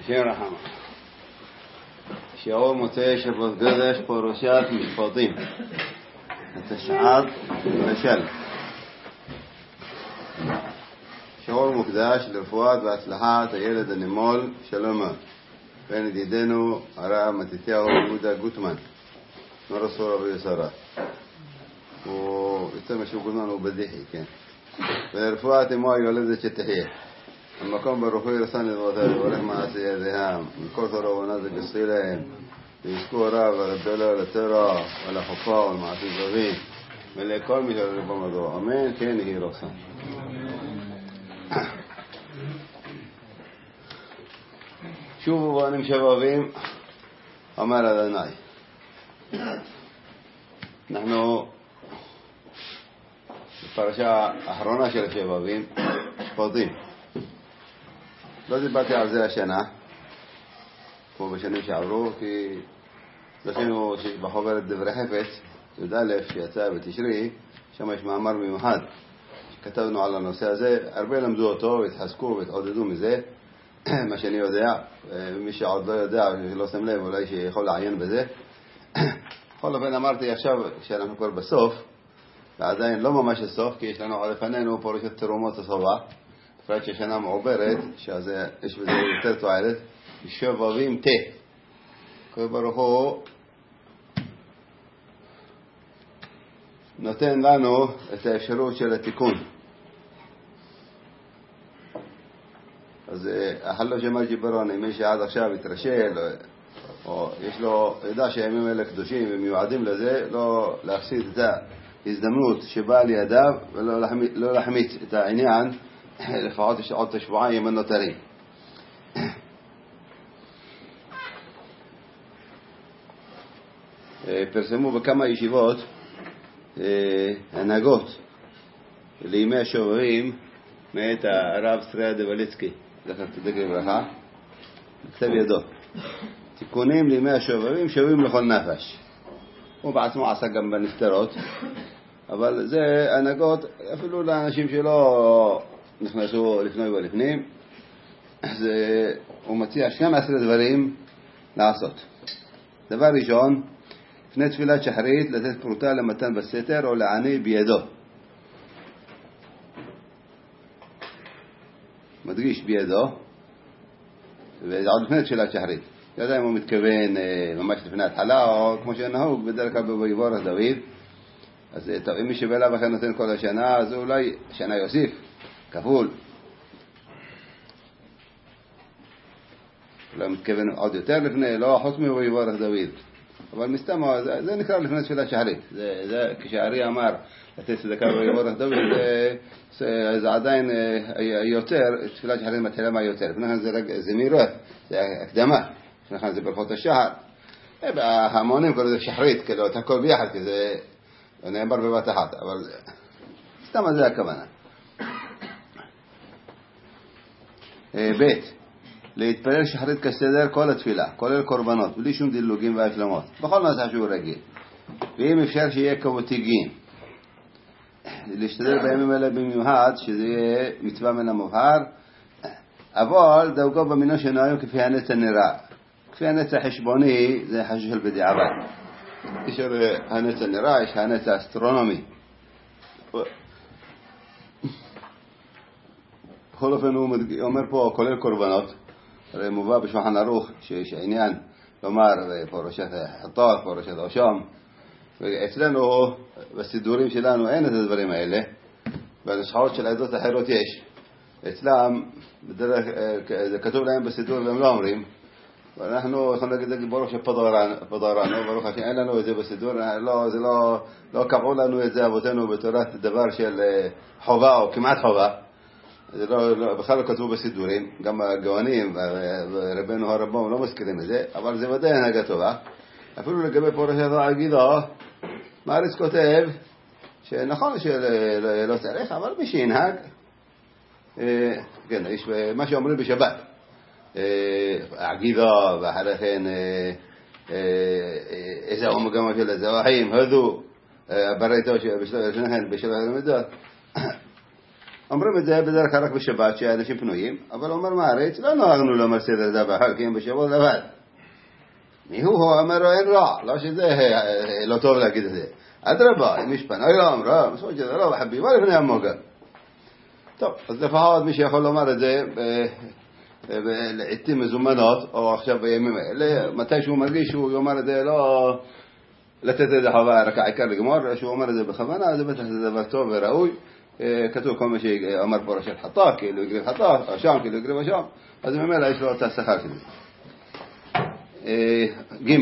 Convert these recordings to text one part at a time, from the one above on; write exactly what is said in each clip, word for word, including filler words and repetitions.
השם רחמה. שיעור מוצאי שבת קודש פרשת משפטים. התשע"ד למשל. שיעור מוקדש לרפואת והצלחת הילד הנמול שלמה. בן ידידנו הרב מתתיהו יהודה גוטמן. מרסור רבי יסרה. ויותר משהו גוטמן הוא בדיחי, כן. ולרפואת אמו היולדת שתחיה. המקום ברוחו ירסן לדבותיו, והולך מעשי ידיהם, מכל תורה ונזק יסחי להם, ויזכו הרב ולגדולה ולתורה ולחופה ולמעשי זווים, ולכל מי שרבו מדור. אמן, כן יהי רצון. שובו בנים שבבים, אמר אדוני. אנחנו בפרשה האחרונה של השבבים, משפטים. לא דיברתי על זה השנה, כמו בשנים שעברו, כי זכינו בחוברת דברי חפץ, י"א שיצא בתשרי, שם יש מאמר מיוחד שכתבנו על הנושא הזה. הרבה למדו אותו והתחזקו והתעודדו מזה, מה שאני יודע, ומי שעוד לא יודע ולא שם לב אולי שיכול לעיין בזה. בכל אופן אמרתי עכשיו כשאנחנו כבר בסוף, ועדיין לא ממש הסוף, כי יש לנו על לפנינו פרשת תרומות הסובה, בפרט ששנה מעוברת, שזה יש בזה יותר תועלת, שבבים תה. כל ברוך הוא נותן לנו את האפשרות של התיקון. אז החלו שמל ג'יברון, מי שעד עכשיו התרשל, או יש לו, ידע שהימים האלה קדושים ומיועדים לזה, לא להפסיד את ההזדמנות שבאה לידיו, ולא להחמיץ, לא להחמיץ את העניין, לפחות עוד שבועיים הנותרים. פרסמו בכמה ישיבות הנהגות לימי השובבים מאת הרב סריה דבליצקי, זכר צדיק לברכה, בכתב ידו. תיקונים לימי השובבים שווים לכל נפש. הוא בעצמו עשה גם בנפטרות, אבל זה הנהגות אפילו לאנשים שלא נכנסו לפני ולפנים. אז הוא מציע שנים עשרה דברים לעשות. דבר ראשון, לפני תפילת שחרית לתת פרוטה למתן בסתר או לעני בידו. מדגיש בידו, ועוד לפני תפילת שחרית. לא יודע אם הוא מתכוון ממש לפני התחלה, או כמו שנהוג בדרך כלל בבויבורך דוד. אז טוב, אם מי שבלה בכן נותן כל השנה, אז אולי שנה יוסיף, כפול. אולי מתכוון עוד יותר לפני, לא חוץ מבויבורך דוד. אבל מסתם, זה, זה נקרא לפני תפילת שחרית. זה, זה, כשהארי אמר לתת צדקה בויבורך דוד, זה, זה, זה עדיין היותר, תפילת שחרית מתחילה מהיותר. לפני כן זה, זה מירות, זה הקדמה. לפני כן זה ברכות השחר. המונים קוראים לזה שחרית, כאילו, את הכל ביחד, כי זה נאמר בבת אחת, אבל סתם זה הכוונה. ב' להתפלל שחרית כסדר כל התפילה, כולל קורבנות, בלי שום דילוגים והשלמות, בכל מצב שהוא רגיל. ואם אפשר שיהיה כבותיגים, להשתדל בימים האלה במיוחד, שזה יהיה מצווה מן המובהר, אבל דווקא במינו שנוהים כפי הנצח נראה. כפי הנצח חשבוני, זה חשוב של בדיעבד. יש הנצח נראה, יש הנצח אסטרונומי. בכל אופן הוא אומר פה כולל קורבנות, הרי מובא בשולחן ערוך שיש עניין לומר פרשת חטאת, פרשת אשם, ואצלנו בסידורים שלנו אין את הדברים האלה, בנוסחאות של עדות אחרות יש. אצלם בדרך זה כתוב להם בסידור והם לא אומרים, ואנחנו יכולים להגיד ברוך שפדרנו, ברוך השם, אין לנו את זה בסידור, לא, זה לא, לא קבעו לנו את זה אבותינו בתורת דבר של חובה או כמעט חובה. זה לא, לא, בכלל לא כתבו בסידורים, גם הגאונים ורבנו הרבום לא מזכירים את זה, אבל זה ודאי הנהגה טובה. אפילו לגבי פרשת העגידה, מאריס כותב שנכון שלא צריך, אבל מי שינהג, כן, יש מה שאומרים בשבת, עגידה ואחרי כן איזה אומגמה של הזוהים, הודו, בריתו בשלב הלמידות, אומרים את זה בדרך כלל רק בשבת שאנשים פנויים, אבל אומר מעריץ, לא נוהגנו לומר סדר זה בחג, כי הם בשבוע לבד. מי הוא? אומר לו, אין רע, לא שזה לא טוב להגיד את זה. אדרבה, אם יש פנוי לא אמרה, מסורת שזה לא בחבי, מה לפני המוגן? טוב, אז לפחות מי שיכול לומר את זה לעתים מזומנות, או עכשיו בימים האלה, מתי שהוא מרגיש שהוא יאמר את זה, לא לתת את זה חובה, רק העיקר לגמור, שהוא אומר את זה בכוונה, זה בטח זה דבר טוב וראוי. כתוב כל מה שאומר פה ראשת חטא, כאילו יגריב חטא, אשם, כאילו יגריב אשם, אז ממילא יש לו את השכר שלי. ג'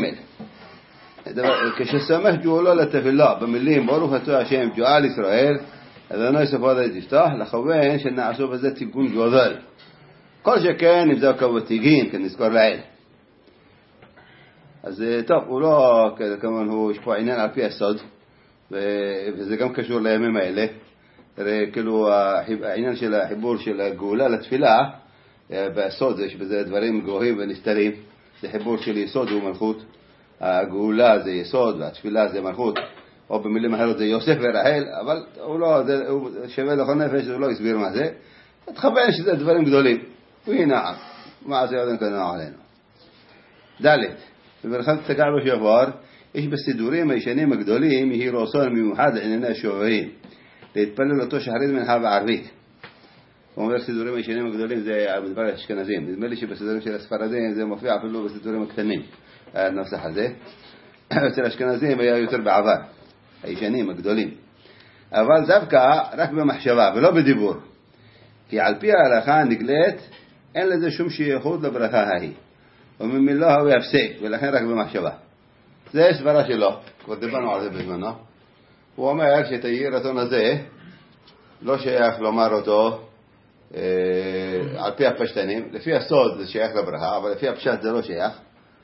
כשסמך גאולו לתפילה במילים ברוך אתה השם גאל ישראל אדוני ספודת יפתח, לכוון שנעשו בזה תיקון גדול. כל שכן נבדוק כבותיגין כנזכור לעיל. אז טוב, הוא לא, כמובן הוא יש פה עניין על פי הסוד, וזה גם קשור לימים האלה. כאילו העניין של החיבור של הגאולה לתפילה, בסוד יש בזה דברים גבוהים ונסתרים. זה חיבור של יסוד ומלכות. הגאולה זה יסוד והתפילה זה מלכות, או במילים אחרות זה יוסף ורחל, אבל הוא לא, זה, הוא שווה לכל נפש, הוא לא הסביר מה זה. תכוון שזה דברים גדולים. והנה, מה זה יודעים כזה עלינו. ד' וברכת תקע בשעבר, יש בסידורים הישנים הגדולים, יהי רצון מיוחד לענייני השובעים, להתפלל אותו שחרית מנחה וערבית. הוא אומר סידורים הישנים הגדולים זה מדבר האשכנזים. נדמה לי שבסידורים של הספרדים זה מופיע אפילו בסידורים הקטנים, הנוסח הזה. אצל האשכנזים היה יותר בעבר, הישנים הגדולים. אבל דווקא רק במחשבה ולא בדיבור. כי על פי ההלכה נגלית, אין לזה שום שייכות לברכה ההיא. וממילא הוא יפסק, ולכן רק במחשבה. זה סברה שלו, כבר דיברנו על זה בזמנו. הוא אומר שאת היהי רצון הזה, לא שייך לומר אותו על פי הפשטנים. לפי הסוד זה שייך לברכה, אבל לפי הפשט זה לא שייך.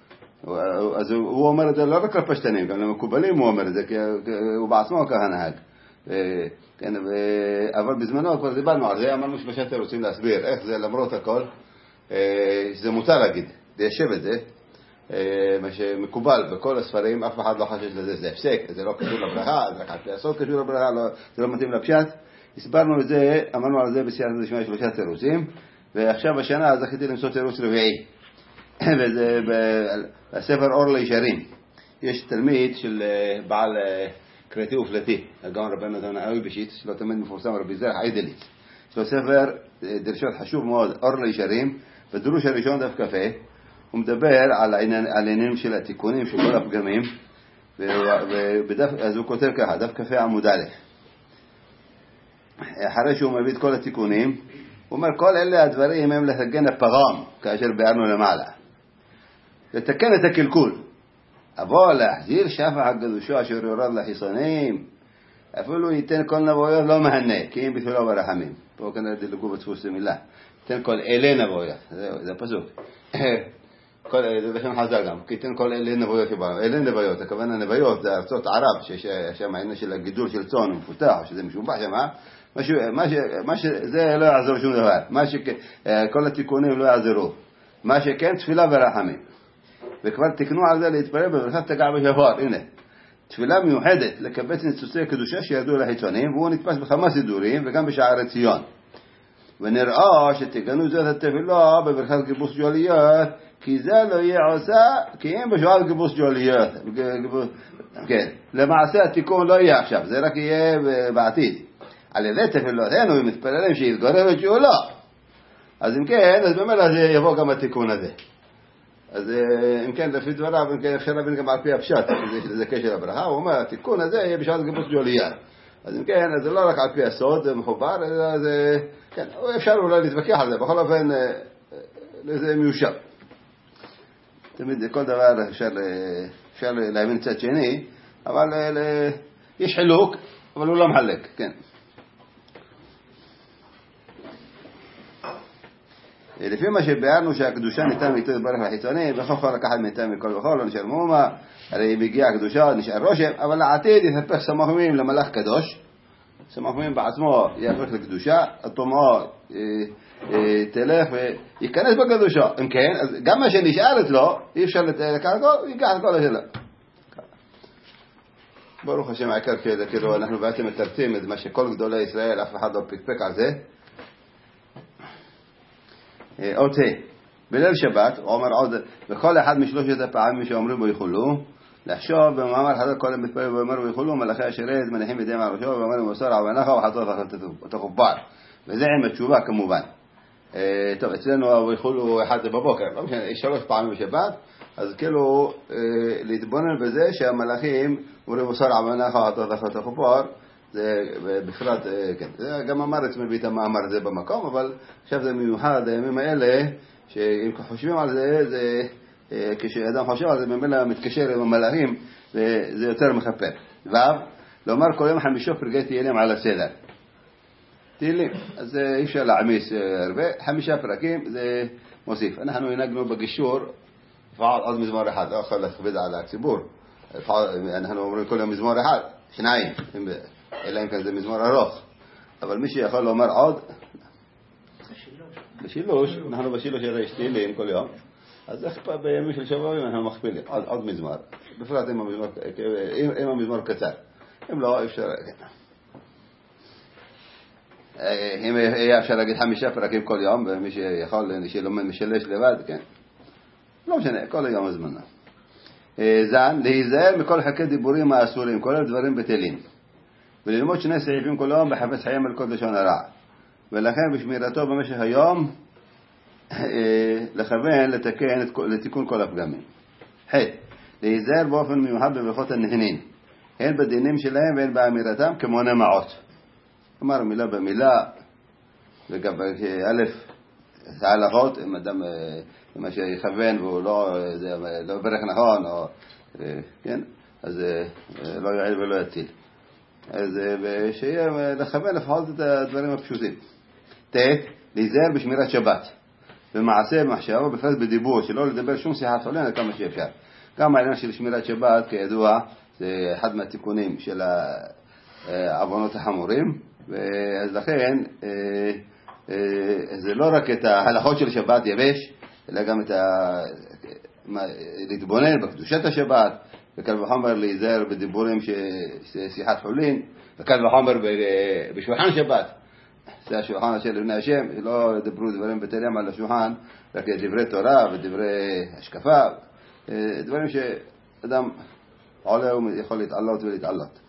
אז הוא אומר את זה לא רק לפשטנים, גם למקובלים הוא אומר את זה, כי הוא בעצמו ככה נהג. כן, אבל בזמנו כבר דיברנו על זה, אמרנו שלושה רוצים להסביר איך זה למרות הכל, שזה מותר להגיד, ליישב את זה, מה שמקובל בכל הספרים, אף אחד לא חשש לזה, זה הפסק, זה לא קשור לברכה, זה רק לעשות קשור לברכה, זה לא מתאים לפשט. הסברנו את זה, אמרנו על זה בסייעת לשמוע שלושה תירוצים, ועכשיו השנה זכיתי למצוא תירוץ רביעי, וזה בספר אור לישרים. יש תלמיד של בעל קריאתי ופלטי, הגאון רבנו יהודה אויבשיץ, שלא תמיד מפורסם, רבי זרח עידליץ. יש לו ספר דרשות חשוב מאוד, אור לישרים, בדרוש הראשון דף קפה, הוא מדבר על העניינים של התיקונים של כל הפגמים, אז הוא כותב ככה, דף קפה עמוד א'. אחרי שהוא מביא את כל התיקונים, הוא אומר, כל אלה הדברים הם לתקן הפגם, כאשר ביארנו למעלה. לתקן את הקלקול. אבל להחזיר שפע הקדושה אשר יורד לחיסונים, אפילו ייתן כל נבויות לא מהנה, כי אם בתפילה ברחמים. פה כנראה דילגו בדפוס מילה. ייתן כל אלה נבויות. זה פסוק. זה בשם חז"ל גם. כי ייתן כל אלה נבויות שבהם. אלה נבויות, הכוונה נבויות, זה ארצות ערב, שיש שם העניין של הגידול של צאן ומפותח, שזה משובח שם, מה שזה לא יעזור שום דבר. מה שכל התיקונים לא יעזרו. מה שכן תפילה ברחמים. וכבר תקנו על זה להתפלל בברכת תקע בשעבר. הנה, תפילה מיוחדת לקבץ ניצוצי קדושה שירדו לחיצונים, והוא נתפס בכמה סידורים וגם בשערי ציון. ונראה שתקנו זאת התפילה בברכת גיבוס ג'וליות, כי זה לא יהיה עושה, כי אם בשעת גיבוס ג'וליות. כן, למעשה התיקון לא יהיה עכשיו, זה רק יהיה בעתיד. על ידי תפילותינו הם מתפללים שיתגורר את ג'ולה. אז אם כן, אז במילא זה יבוא גם התיקון הזה. אז אם כן, לפי דבריו, אם כן אפשר להבין גם על פי הפשט, זה קשר לברכה, הוא אומר, התיקון הזה יהיה בשעת גיבוס ג'וליה. אז אם כן, אז זה לא רק על פי הסוד, זה מחובר, אלא זה, כן, אפשר אולי להתווכח על זה, בכל אופן, זה מיושב. תמיד, כל דבר אפשר, אפשר להבין קצת שני, אבל יש חילוק, אבל הוא לא מחלק, כן. לפי מה שביארנו שהקדושה ניתן מאיתו יתברך לחיצוני, בכל כל לקחת מאיתן מכל וכל, לא נשאר מאומה, הרי אם הגיעה הקדושה נשאר רושם, אבל לעתיד יתהפך סמכומים למלאך קדוש, סמכומים בעצמו יהפך לקדושה, התומעה תלך וייכנס בקדושה. אם כן, אז גם מה שנשאר אצלו, אי אפשר לקחת כל, ייקח כל השאלה. ברוך השם, העיקר כזה, כאילו אנחנו בעצם מתרצים את מה שכל גדולי ישראל, אף אחד לא פקפק על זה. עוד זה, בליל שבת, הוא אומר עוד, וכל אחד משלושת הפעמים שאומרים בו יכולו, לחשוב במאמר חז"ל כל המתפלל ואומר ויכולו, מלאכי השרת מניחים ידיהם על ראשו, ואומר מוסר עוונך וחטאת ותכופר. וזה עם התשובה כמובן. טוב, אצלנו ויכולו אחד בבוקר, לא משנה, יש שלוש פעמים בשבת, אז כאילו להתבונן בזה שהמלאכים אומרים מוסר עוונך וחטאת ותכופר, זה בפרט, כן, זה גם המאמר מביא את המאמר הזה במקום, אבל עכשיו זה מיוחד הימים האלה, שאם חושבים על זה, זה כשאדם חושב על זה, ממילא מתקשר עם המלאכים, וזה יותר מכפר. ואב, לומר כל יום חמישה פרקי תהילים על הסדר. תהילים, אז אי אפשר להעמיס הרבה, חמישה פרקים זה מוסיף. אנחנו הנהגנו בגישור, לפעול עוד מזמור אחד, לא יכול להכביד על הציבור. אנחנו אומרים כל יום מזמור אחד, שניים, אלא אם כן זה מזמור ארוך. אבל מי שיכול לומר עוד, בשילוש, אנחנו בשילוש הרי יש תהילים כל יום. אז איך פה בימים של שבועים אנחנו מכפילים, עוד, עוד מזמור, בפרט אם המזמור, אם, אם המזמור קצר, אם לא אפשר, אם יהיה אפשר להגיד חמישה פרקים כל יום, ומי שיכול, שלומד משלש לבד, כן, לא משנה, כל היום הזמנה. זן, להיזהר מכל חכי דיבורים האסורים, כל הדברים בטלים, וללמוד שני סעיפים כל יום בחפץ חיים על כל לשון הרע, ולכן בשמירתו במשך היום, לכוון לתקן לתיקון כל הפגמים. ח' להיזהר באופן מיוחד בברכות הנהנין, הן בדינים שלהם והן באמירתם כמו נמעות. כלומר מילה במילה, וגם א' ההלכות, אם אדם מה שיכוון והוא לא, לא ברך נכון, או, כן, אז לא יעיל ולא יציל. אז שיהיה לכוון לפחות את הדברים הפשוטים. ת' להיזהר בשמירת שבת. במעשה, במחשבה, ובפרט בדיבור, שלא לדבר שום שיחת חולין כמה שאפשר. גם העניין של שמירת שבת, כידוע, זה אחד מהתיקונים של העוונות החמורים, אז לכן, זה לא רק את ההלכות של שבת יבש, אלא גם את ה... להתבונן בקדושת השבת, וקל וחומר להיזהר בדיבורים ששיחת חולין, וקל וחומר בשולחן שבת. זה השולחן אשר לבני השם, לא דברו דברים בטלים על השולחן, רק דברי תורה ודברי השקפה, דברים שאדם עולה ויכול להתעלות ולהתעלות.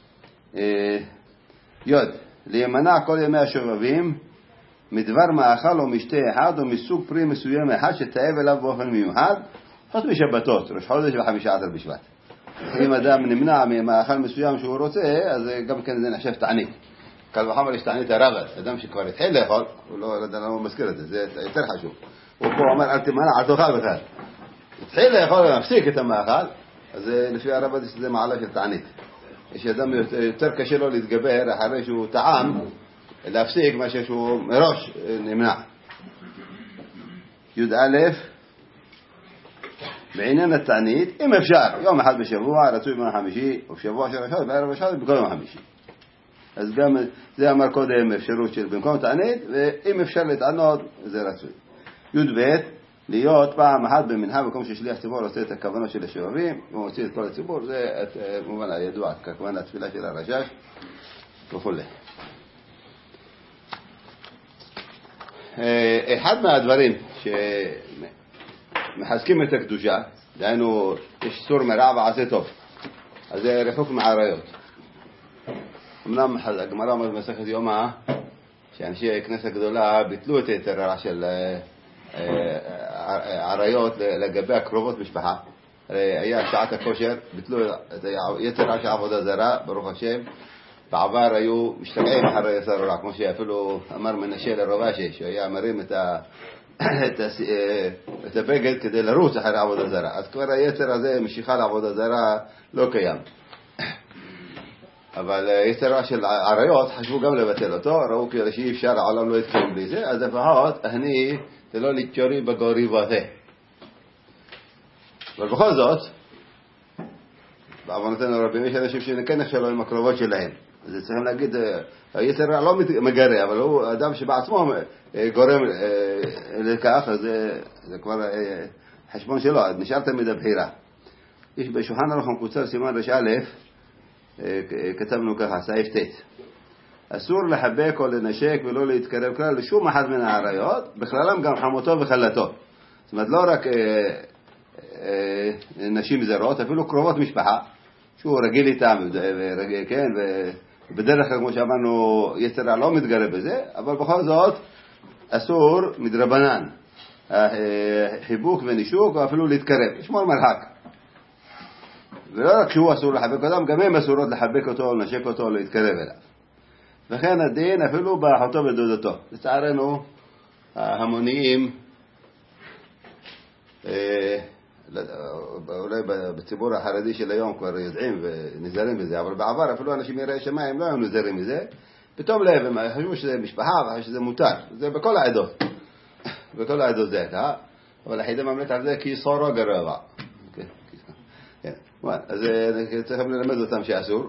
יוד, להימנע כל ימי השובבים, מדבר מאכל או משתה אחד או מסוג פרי מסוים אחד שתאב אליו באופן מיוחד, חוץ משבתות, ראש חודש וחמישה עשר בשבט. אם אדם נמנע ממאכל מסוים שהוא רוצה, אז גם כן זה נחשב תענית. קל וחומר יש תענית הרבת, אדם שכבר התחיל לאכול, הוא לא, לא מזכיר את זה, זה יותר חשוב. הוא פה אומר, אל תמנע, אל תאכל בכלל. התחיל לאכול ומפסיק את המאכל, אז לפי הרבת זה מעלה של תענית. יש אדם יותר קשה לו להתגבר אחרי שהוא טעם, להפסיק מה שהוא מראש נמנע. י' א' בעניין התענית, אם אפשר, יום אחד בשבוע, רצוי ביום חמישי, או בשבוע של ראשון, בערב ראשון, בכל יום חמישי. אז גם זה אמר קודם אפשרות של במקום תענית, ואם אפשר להתענות, זה רצוי. י' ב' להיות פעם אחת במנהג, במקום ששליח ציבור עושה את הכוונות של השובבים, הוא מוציא את כל הציבור, זה מובן הידוע, ככוון התפילה של הרשש, וכו'. אחד מהדברים שמחזקים את הקדושה, דהיינו, יש סור מרע ועשה טוב, אז זה רחוק מעריות. אמנם הגמרא אומרת במסכת יומא, שאנשי כנסת גדולה ביטלו את היתר הרע של עריות לגבי הקרובות משפחה. הרי היה שעת הכושר, ביטלו את היתר הרע של עבודה זרה, ברוך השם. בעבר היו משתגעים אחרי יתר הרע, כמו שאפילו אמר מנשה לרבשי, שהיה מרים את ה... את הבגד כדי לרוץ אחרי עבודה זרה. אז כבר היתר הזה, משיכה לעבודה זרה, לא קיים. אבל יתר של עריות חשבו גם לבטל אותו, ראו כאילו שאי אפשר, העולם לא יתקיים בלי זה, אז לפחות אני, זה לא לתשורי בגורי וזה. אבל בכל זאת, בעוונותינו רבים, יש אנשים שכן נחשבו עם הקרובות שלהם. אז צריכים להגיד, היתר לא מגרה, אבל הוא אדם שבעצמו גורם לכך, אז זה כבר חשבון שלו, אז נשאר תמיד הבחירה. יש בשולחן ערוך מקוצר סימן רש א', כתבנו ככה, סעיף ט' אסור לחבק או לנשק ולא להתקרב כלל לשום אחד מן העריות, בכללם גם חמותו וחלתו. זאת אומרת, לא רק אה, אה, נשים זרות, אפילו קרובות משפחה, שהוא רגיל איתם, ורגיל, כן, ובדרך כלל, כמו שאמרנו, יצרה לא מתגרה בזה, אבל בכל זאת, אסור מדרבנן, חיבוק ונישוק, או אפילו להתקרב, לשמור מרחק. ולא רק שהוא אסור לחבק אותם, גם הם אסורות לחבק אותו, לנשק אותו, להתקרב אליו. וכן הדין אפילו באחותו ודודתו. לצערנו, ההמוניים, אולי בציבור החרדי של היום כבר יודעים ונזהרים בזה, אבל בעבר אפילו אנשים יראי שמיים לא היו נזהרים מזה. פתאום לב, הם חשבו שזה משפחה וחשבו שזה מותר. זה בכל העדות. בכל העדות זה הייתה. אבל החידה ממלאת על זה כי סורו גרוע. אז צריכים ללמד אותם שאסור.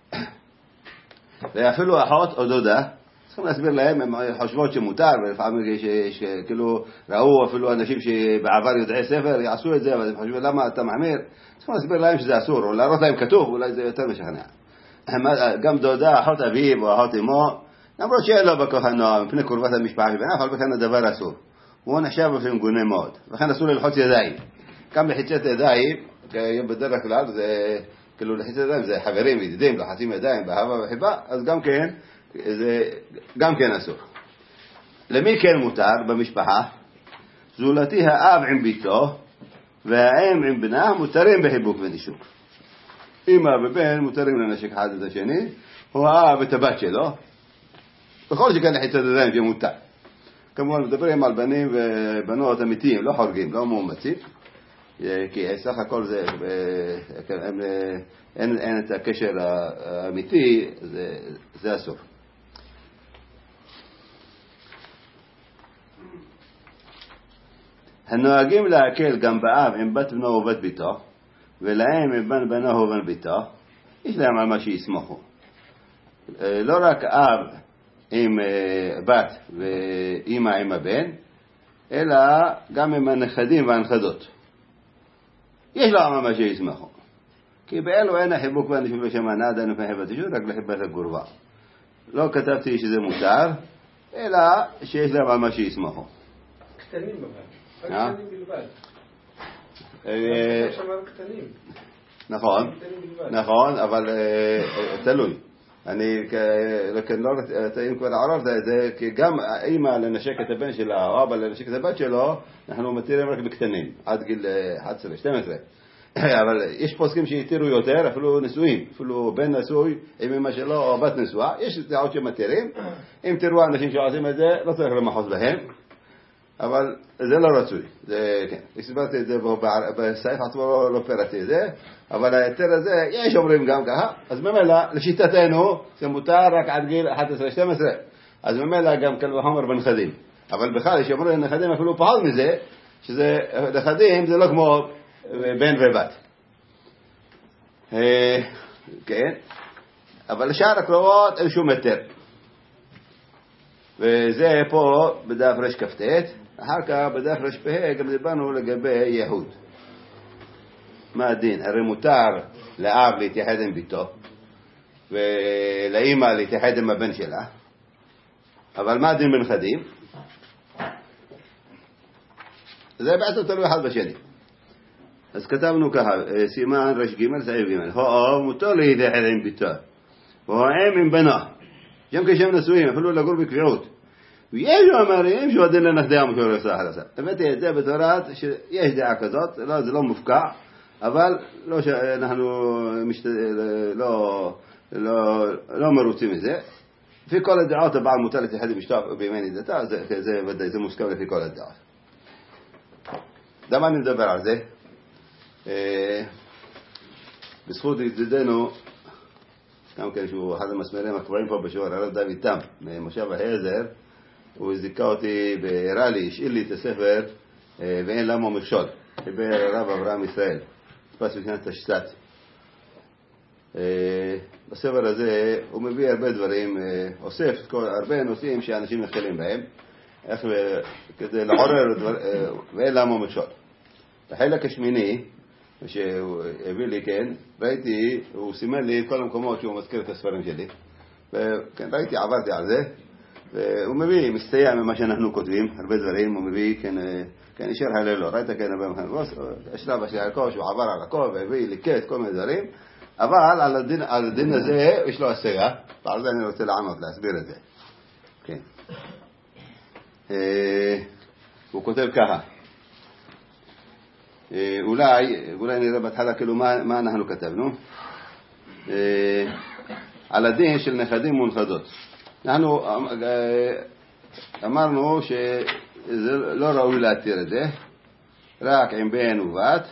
ואפילו אחות או דודה, צריכים להסביר להם, הם חושבות שמותר, ולפעמים שכאילו ראו אפילו אנשים שבעבר יודעי ספר, יעשו את זה, אבל הם חושבים למה אתה מחמיר, צריכים להסביר להם שזה אסור, או להראות להם כתוב, אולי זה יותר משכנע. גם דודה, אחות אביו או אחות אמו, למרות שאין לו בכוח הנועם, מפני קרבת המשפחה שבינה, אבל בכן הדבר אסור. הוא נחשב לפעמים גונה מאוד, וכן אסור ללחוץ ידיים. גם לחיצת ידיים, בדרך כלל זה כאילו לחיצת ידיים זה חברים וידידים, לוחצים ידיים באהבה וחיבה, אז גם כן, זה גם כן אסור. למי כן מותר במשפחה? זולתי האב עם ביתו והאם עם בנה מותרים בחיבוק ונישוק. אמא ובן מותרים לנשק אחד את השני, או האב את הבת שלו, בכל שכן לחיצת ידיים זה מותר. כמובן מדברים על בנים ובנות אמיתיים, לא חורגים, לא מאומצים, כי סך הכל זה, אין, אין, אין את הקשר האמיתי, זה, זה אסור. הנוהגים להקל גם באב עם בת בנו ובת ביתו, ולהם עם בן בנו ובן ביתו, יש להם על מה שיסמכו. לא רק אב עם בת ואמא עם הבן, אלא גם עם הנכדים והנכדות. יש לו על מה שיסמכו. כי באלו אין החיבוק והנישוק לשם הנעדה נפני חיבת אישור, רק לחיבת הגורבה. לא כתבתי שזה מותר, אלא שיש להם על מה שיסמכו. קטנים בבד. קטנים בלבד. קטנים. נכון, נכון, אבל תלוי. אני, לא, אם כבר עררת את זה, כי גם האמא לנשק את הבן שלה, או אבא לנשק את הבת שלו, אנחנו מתירים רק בקטנים, עד גיל אחת עשרה שתים עשרה. אבל יש פוסקים שיתירו יותר, אפילו נשואים, אפילו בן נשוי, עם אמא שלו או בת נשואה, יש דעות שמתירים. אם תראו אנשים שעושים את זה, לא צריך למחוז בהם, אבל זה לא רצוי. זה, כן, הסברתי את זה בסעיף עצמו, לא, לא פרטתי את זה, אבל היתר הזה, יש אומרים גם ככה, אז ממילא, לשיטתנו, זה מותר רק עד גיל אחת עשרה שתים עשרה, אז ממילא גם כאן בחומר בנכדים. אבל בכלל, יש אומרים לנכדים אפילו פחות מזה, שזה, נכדים זה לא כמו בן ובת. כן, אבל לשאר הקרובות אין שום היתר. וזה פה בדף רש כ"ט, אחר כך בדף רש פ"ה גם דיברנו לגבי יהוד. מה הדין? הרי מותר לאב להתייחד עם ביתו, ולאמא להתייחד עם הבן שלה, אבל מה הדין בנכדים? זה בעצם תלוי אחד בשני. אז כתבנו ככה, סימן רש ג' סעיף ג', הו מותר להתייחד עם ביתו, והאם עם בנה, גם כשהם נשואים, אפילו לגור בקביעות. ויש אומרים שהוא הדין לנכדי המשור יפסח על הסף. הבאתי את זה בתורת שיש דעה כזאת, לא, זה לא מופקע, אבל לא שאנחנו משת... לא, לא, לא מרוצים מזה. לפי כל הדעות הבעל מותר להתייחד עם אשתו בימי נידתה, זה, זה, זה, זה מוסכם לפי כל הדעות. למה אני מדבר על זה? בזכות ידידנו, גם כן שהוא אחד המסמרים הקבועים פה בשיעור, הרב דוד תם, ממושב העזר, הוא הזיקה אותי, הראה לי, השאיר לי את הספר, ואין למה מכשול, חיבר הרב אברהם ישראל, תפס בשנת תשס"ט. בספר הזה הוא מביא הרבה דברים, אוסף הרבה נושאים שאנשים נכשלים בהם, איך כדי לעורר, ואין למה מכשול. בחלק השמיני, שהביא לי, כן, ראיתי, הוא סימן לי כל המקומות שהוא מזכיר את הספרים שלי, וכן, ראיתי, עברתי על זה, והוא מביא, מסתייע ממה שאנחנו כותבים, הרבה דברים, הוא מביא, כן, כן, ישר הללו, ראית, כן, השלב השלב שהוא עבר על הכל, והביא לי קט, כל מיני דברים, אבל על הדין, על הדין הזה יש לו השגה, ועל זה אני רוצה לענות, להסביר את זה. כן. הוא כותב ככה, אולי, אולי נראה בהתחלה כאילו מה, מה אנחנו כתבנו, על הדין של נכדים ונכדות. אנחנו אמרנו שזה לא ראוי להתיר את זה, רק עם בן ובת.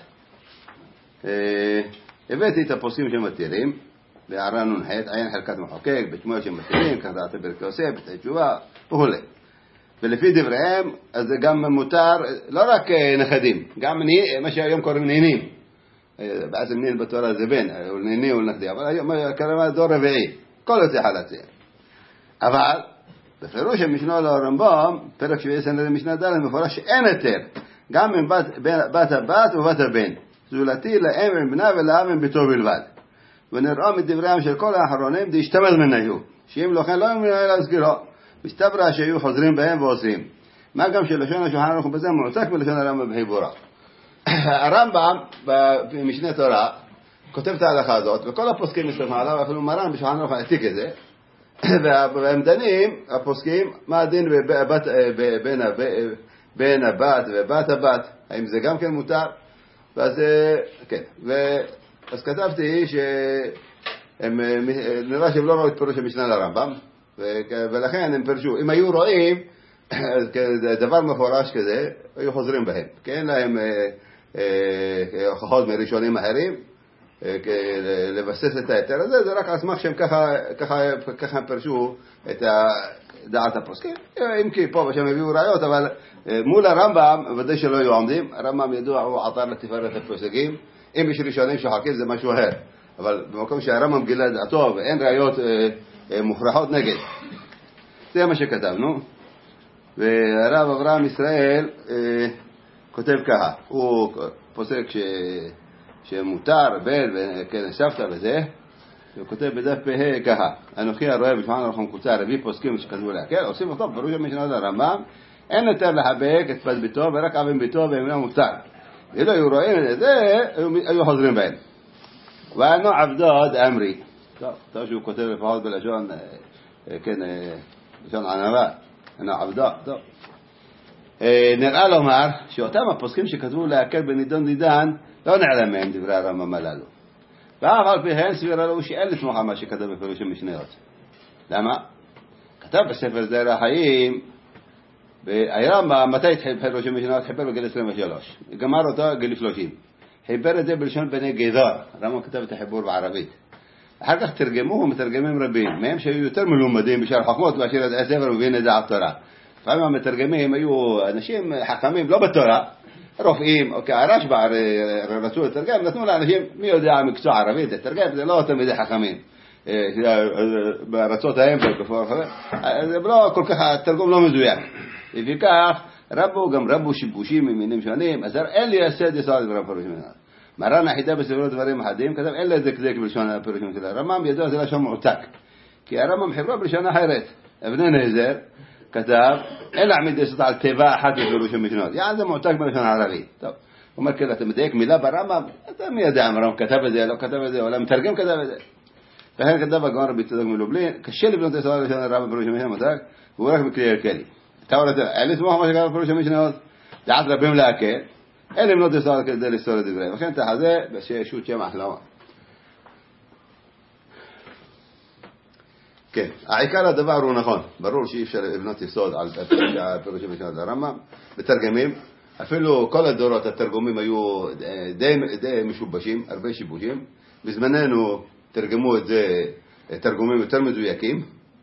הבאתי את הפוסקים שמתירים, בהערה נונחת, עין חלקת מחוקק, בשמואל שמתירים, כדעת ברכי יוסף, בתחילת תשובה, וכו'. ולפי דבריהם, אז זה גם מותר, לא רק נכדים, גם מה שהיום קוראים נינים. בעצם נין בתורה זה בן, או ניני או נכדי, אבל היום קוראים דור רביעי, כל זה חלצי. אבל, בפירוש המשנה לרמב"ם, פרק שבעי עשר למשנה ד' מפורש שאין היתר, גם עם בת, בת הבת ובת הבן, זולתי לאם עם בנה ולאב עם ביתו בלבד. ונראה מדבריהם של כל האחרונים, דישתמד מניהו, שאם לא כן לא ימנו להזכירו. מסתברא שהיו חוזרים בהם ועושים. מה גם שלשון השולחן ערוך בזה מועתק בלשון הרמב"ם בחיבורה. הרמב"ם במשנה תורה כותב את ההלכה הזאת, וכל הפוסקים מסתכלים עליו, אפילו מרן בשולחן ערוך העתיק את זה, והם דנים, הפוסקים, מה הדין בין הבת ובת הבת, האם זה גם כן מותר? ואז, כן, אז כתבתי שהם, נראה שהם לא ראו את פירוש המשנה לרמב"ם, ולכן הם פרשו, אם היו רואים דבר מפורש כזה, היו חוזרים בהם, כי אין להם הוכחות מראשונים אחרים, לבסס את היתר הזה, זה רק על סמך שהם ככה פרשו את דעת הפוסקים, אם כי פה ושם הביאו ראיות, אבל מול הרמב"ם ודאי שלא היו עומדים. הרמב"ם ידוע, הוא עטר לתפארת הפוסקים, אם יש ראשונים שחקים זה משהו אחר, אבל במקום שהרמב"ם גילה דעתו ואין ראיות מוכרחות נגד, זה מה שכתבנו. והרב אברהם ישראל כותב ככה, הוא פוסק ש... שמותר בן וכן סבתא וזה, הוא כותב בדף פ"ה ככה, אנוכי הרואה בשולחן ערוך מקוצר, רבי פוסקים שכתבו להקל, עושים אותו בפירוש המשנה לרמב"ם, אין יותר לחבק את בת ביתו ורק אב ביתו ואמנם מותר. ואילו היו רואים את זה, היו חוזרים בהם. ואנו עבדוד אמרי, טוב, טוב שהוא כותב לפחות בלשון, כן, לשון ענבה, אנו עבדוד, טוב. נראה לומר שאותם הפוסקים שכתבו להקל בנידון דידן, לא נעלם מהם דברי הרמב"ם הללו. ואף על פי כן סבירה לו שאין לסמוך על מה שכתב בפירוש המשניות. למה? כתב בספר זרע החיים, הרמב"ם מתי התחיל פירוש המשניות? חיבר בגיל עשרים ושלוש. גמר אותו גיל שלושים. חיבר את זה בלשון בני גדר. הרמב"ם כתב את החיבור בערבית. אחר כך תרגמו מתרגמים רבים, מהם שהיו יותר מלומדים בשאר חכמות מאשר את הספר מבין את דעת תורה. לפעמים המתרגמים היו אנשים חכמים לא בתורה, רופאים, אוקיי, הרשב"א רצו לתרגם, נתנו לאנשים מי יודע מקצוע ערבית, לתרגם, זה לא תלמידי חכמים. בארצות האמצע, זה לא כל כך, התרגום לא מדויק. וכך, רבו גם רבו שיבושים ממינים שונים, אז אין לי הסד יסוד דברי פירוש המשנה. מרן החידה בספרות דברים אחדים, כתב אין לי דקדק בלשון הפירוש המשנה. הרמב"ם ידוע זה לשון מעותק, כי הרמב"ם חברו בלשון אחרת. אבני נזר כתב, אין להעמיד יסוד על טבע אחת בפירוש המשנה. יען זה מעותק בלשון הערבית. טוב, הוא אומר כאילו, אתה מדייק מילה ברמב"ם, אתה מי יודע, הרמב"ם כתב את זה, לא כתב את זה, או מתרגם כתב את זה. לכן כתב הגמרא בצדוק מלובלין, קשה לבנות יסוד על לשון הרמב"ם בפירוש המשנה מותק, והוא רק בכלי הרכלי. אתה אומר, אין לסמוך מה שקרה בפירוש המשנה, דעת רבים להקל, אין לבנות יסוד כדי לסתור את דבריהם. לכן תחזה בשישות שם החלמה. כן, העיקר הדבר הוא נכון, ברור שאי אפשר לבנות יסוד על פירוש המשנה לרמב"ם, בתרגמים, אפילו כל הדורות התרגומים היו די, די משובשים, הרבה שיבושים, בזמננו תרגמו את זה תרגומים יותר מדויקים,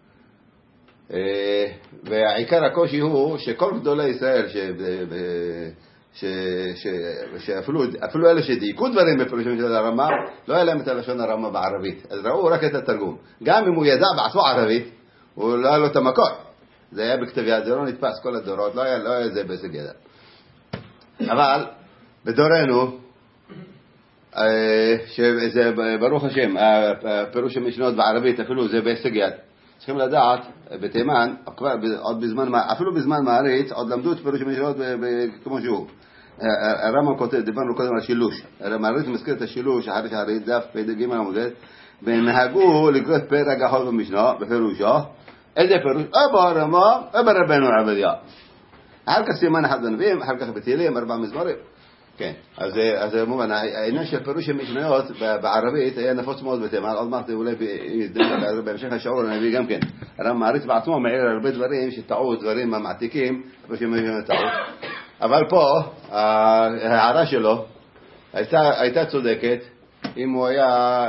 והעיקר הקושי הוא שכל גדולי ישראל ש... ש... ש... שאפילו אפילו אלה שדייקו דברים בפירושים של הרמב"ם לא היה להם את הלשון הרמב"ם בערבית, אז ראו רק את התרגום. גם אם הוא ידע בעצמו ערבית הוא לא היה לו את המקור, זה היה בכתב יד, זה לא נתפס כל הדורות, לא היה, לא היה זה בהישג יד. אבל בדורנו שזה ברוך השם, הפירוש המשנות בערבית אפילו זה בהישג יד. צריכים לדעת, בתימן, עוד בזמן, אפילו בזמן מעריץ, עוד למדו את פירוש המשנות כמו שהוא. הרמב"ם כותב, דיברנו קודם על שילוש. מעריץ מזכיר את השילוש, אחרי שעריץ, דף פ"ג עמוד, ונהגו לקרוא את פרק החול במשנה, בפירושו. איזה פירוש? או ברמה, או ברבנו עבדיה. אחר כך סימן אחד בנביאים, אחר כך בתהילים, ארבע מזמורים. כן, אז זה מובן, העניין של פירוש המשניות בערבית היה נפוץ מאוד בתימן, עוד מעט אולי בהמשך השיעור הנביא גם כן. הרמב"ם מעריץ בעצמו מעיר הרבה דברים שטעו, דברים מעתיקים, פירוש המשניות טעו. אבל פה, ההערה שלו הייתה צודקת, אם הוא היה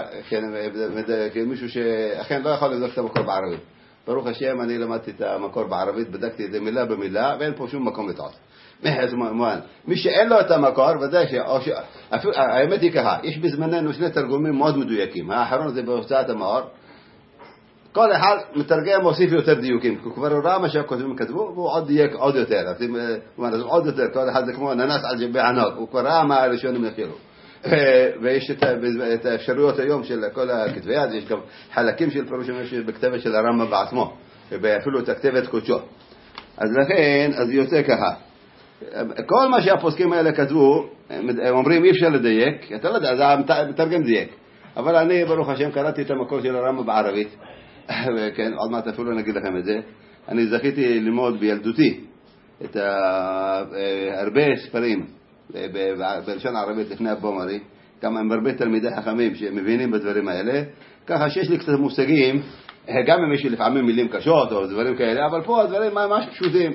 מישהו שאכן לא יכול לבדוק את המקור בערבית. ברוך השם, אני למדתי את המקור בערבית, בדקתי את זה מילה במילה, ואין פה שום מקום לטעות. מי שאין לו את המקור, ודאי שהאמת היא ככה, יש בזמננו שני תרגומים מאוד מדויקים. האחרון זה בהוצאת המאור. כל אחד מתרגם מוסיף יותר דיוקים, כי כבר הוא ראה מה שהכותבים כתבו, והוא עוד דייק עוד יותר. עוד יותר, כל אחד זה כמו ננס על ג'בי ענק, הוא כבר ראה מה הראשונים נכלו. ויש את האפשרויות היום של כל הכתבי יד, יש גם חלקים של פירושים בכתבת של הרמב"ם בעצמו, ואפילו את הכתבת קודשו. אז לכן, אז יוצא ככה. כל מה שהפוסקים האלה כתבו, הם אומרים אי אפשר לדייק, אתה לא יודע, זה מתרגם דייק. אבל אני, ברוך השם, קראתי את המקור של הרמב"ם בערבית, וכן, עוד מעט אפילו נגיד לכם את זה. אני זכיתי ללמוד בילדותי את הרבה ספרים בלשון הערבית לפני הבומרי, גם עם הרבה תלמידי חכמים שמבינים בדברים האלה, ככה שיש לי קצת מושגים, גם אם יש לי לפעמים מילים קשות או דברים כאלה, אבל פה הדברים ממש פשוטים.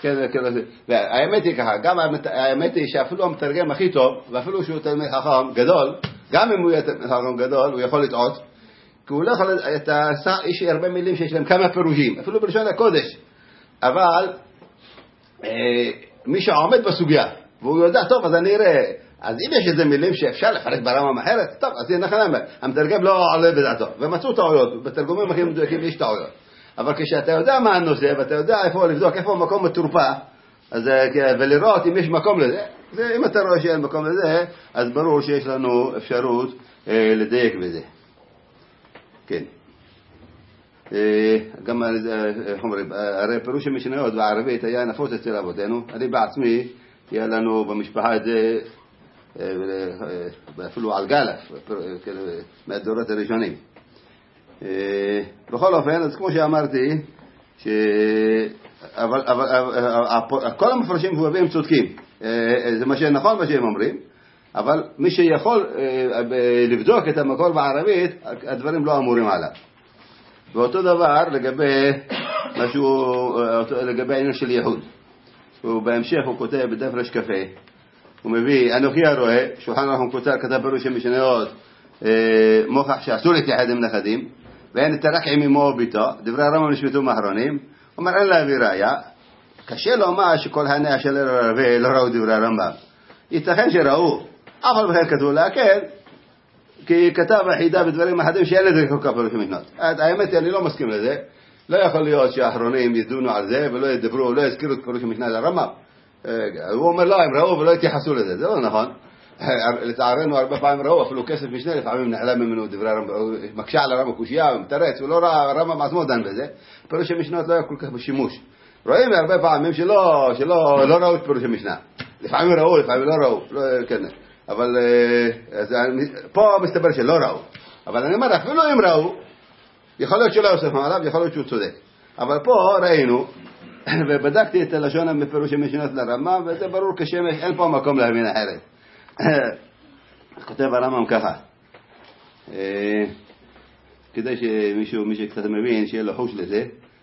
והאמת היא ככה, גם האמת היא שאפילו המתרגם הכי טוב, ואפילו שהוא תלמיד חכם גדול, גם אם הוא יהיה תלמיד חכם גדול, הוא יכול לטעות, כי הוא לא יכול, יש הרבה מילים שיש להם כמה פירושים, אפילו בלשון הקודש, אבל מי שעומד בסוגיה, והוא יודע, טוב, אז אני אראה, אז אם יש איזה מילים שאפשר לפרק ברמה אחרת, טוב, אז זה נכון, המתרגם לא עולה בדעתו, ומצאו טעויות, בתרגומים הכי מדויקים יש טעויות. אבל כשאתה יודע מה הנושא, ואתה יודע איפה לבדוק, איפה המקום מתורפה, אז, ולראות אם יש מקום לזה, זה, אם אתה רואה שאין מקום לזה, אז ברור שיש לנו אפשרות אה, לדייק בזה. כן. אה, גם, אה, אומרים, הרי פירוש המשניות בערבית היה נפוץ אצל אבותינו. אני בעצמי, היה לנו במשפחה את זה, אה, אפילו על גלף, מהדורות הראשונים. בכל אופן, אז כמו שאמרתי, ש... אבל, אבל, אבל, כל המפרשים הם צודקים, זה מה שנכון מה שהם אומרים, אבל מי שיכול לבדוק את המקור בערבית, הדברים לא אמורים עליו. ואותו דבר לגבי משהו, לגבי העניין של יהוד. ובהמשך הוא כותב בדף רש קפה, הוא מביא, אנוכי הרואה, שולחן ערוך כותב, כתב פירוש המשניות, מוכח שאסור להתייחד עם נכדים, ואין נתרק עם אמו וביתו, דברי הרמב"ם נשמטו מאחרונים, אומר אין להביא ראיה, קשה לומר שכל הנאה של הרבי לא ראו דברי הרמב"ם. ייתכן שראו, אבל בכלל כתבו להקל, כי כתב החידה בדברים אחדים שאין לזה כל כך פירוש המשנות. האמת היא, אני לא מסכים לזה, לא יכול להיות שהאחרונים ידונו על זה ולא ידברו, לא יזכירו את פירוש המשנה לרמב"ם. הוא אומר לא, הם ראו ולא התייחסו לזה, זה לא נכון. לצערנו הרבה פעמים ראו, אפילו כסף משנה, לפעמים נעלם ממנו דברי הרמב"ם, מקשה על הרמב"ם קושייה ומתרץ, הוא לא ראה, הרמב"ם עצמו דן בזה, פירוש המשנות לא היה כל כך בשימוש. רואים הרבה פעמים שלא, שלא, לא ראו את פירוש המשנה. לפעמים ראו, לפעמים לא ראו, לא, כן. אבל פה מסתבר שלא ראו. אבל אני אומר, אפילו אם ראו, יכול להיות שלא יוסף עליו, יכול להיות שהוא צודק. אבל פה ראינו, ובדקתי את הלשון מפירוש המשנות לרמב"ם, וזה ברור כשמש, אין פה מקום להבין אחרת. כותב הרמב"ם ככה, כדי שמישהו, מי שקצת מבין, שיהיה לו חוש לזה.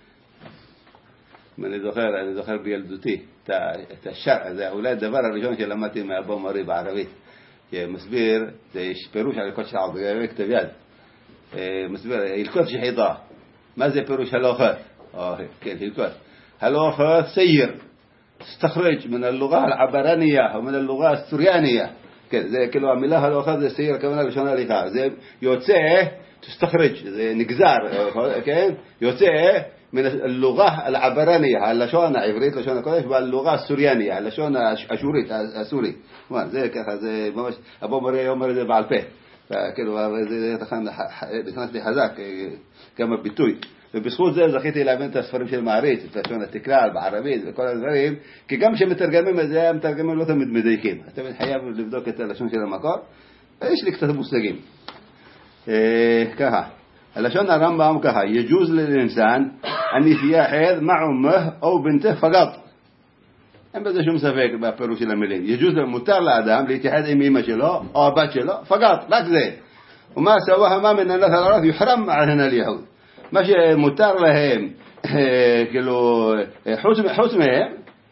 אני זוכר, אני זוכר בילדותי, את השאר, זה אולי הדבר הראשון שלמדתי מהבומרי בערבית, שמסביר, זה פירוש על קודש העוד, זה כתב יד, מסביר, הלכות שחיטה, מה זה פירוש הלוכות? כן, הלכות. הלוכות סייר, استخرج من اللغة العبرانية ومن اللغة السريانية. כן, זה כאילו המילה הלוכה זה סייר, הכוונה לשון הליכה. זה יוצא, תסתחרج, זה נגזר, כן? יוצא من اللغة العبرانية اللشون העברית לשון הקודש והלغة הסוריאניה הלשון האשורית הסורי. זה ככה, זה ממש אבו מורי אומר את זה בעל פה, כאילו זה נכנס לי חזק גם הביטוי, ובזכות זה זכיתי להבין את הספרים של מעריץ, את לשון התקרא בערבית וכל הדברים, כי גם כשמתרגמים את זה המתרגמים לא תמיד מדייקים, אתה חייב לבדוק את הלשון של המקור. יש לי קצת מושגים ככה. הלשון הרמב"ם ככה: יג'וז לאינסן אן יתייחד מע אומה או בנתה פקט. אין בזה שום ספק בפירוש של המילים. יג'וז, מותר לאדם להתייחד עם אמא שלו או הבת שלו פקט, רק זה. ומה סווה מה מן הנאס العرب يحرم علينا اليهود. מה שמותר להם כאילו חוץ מהם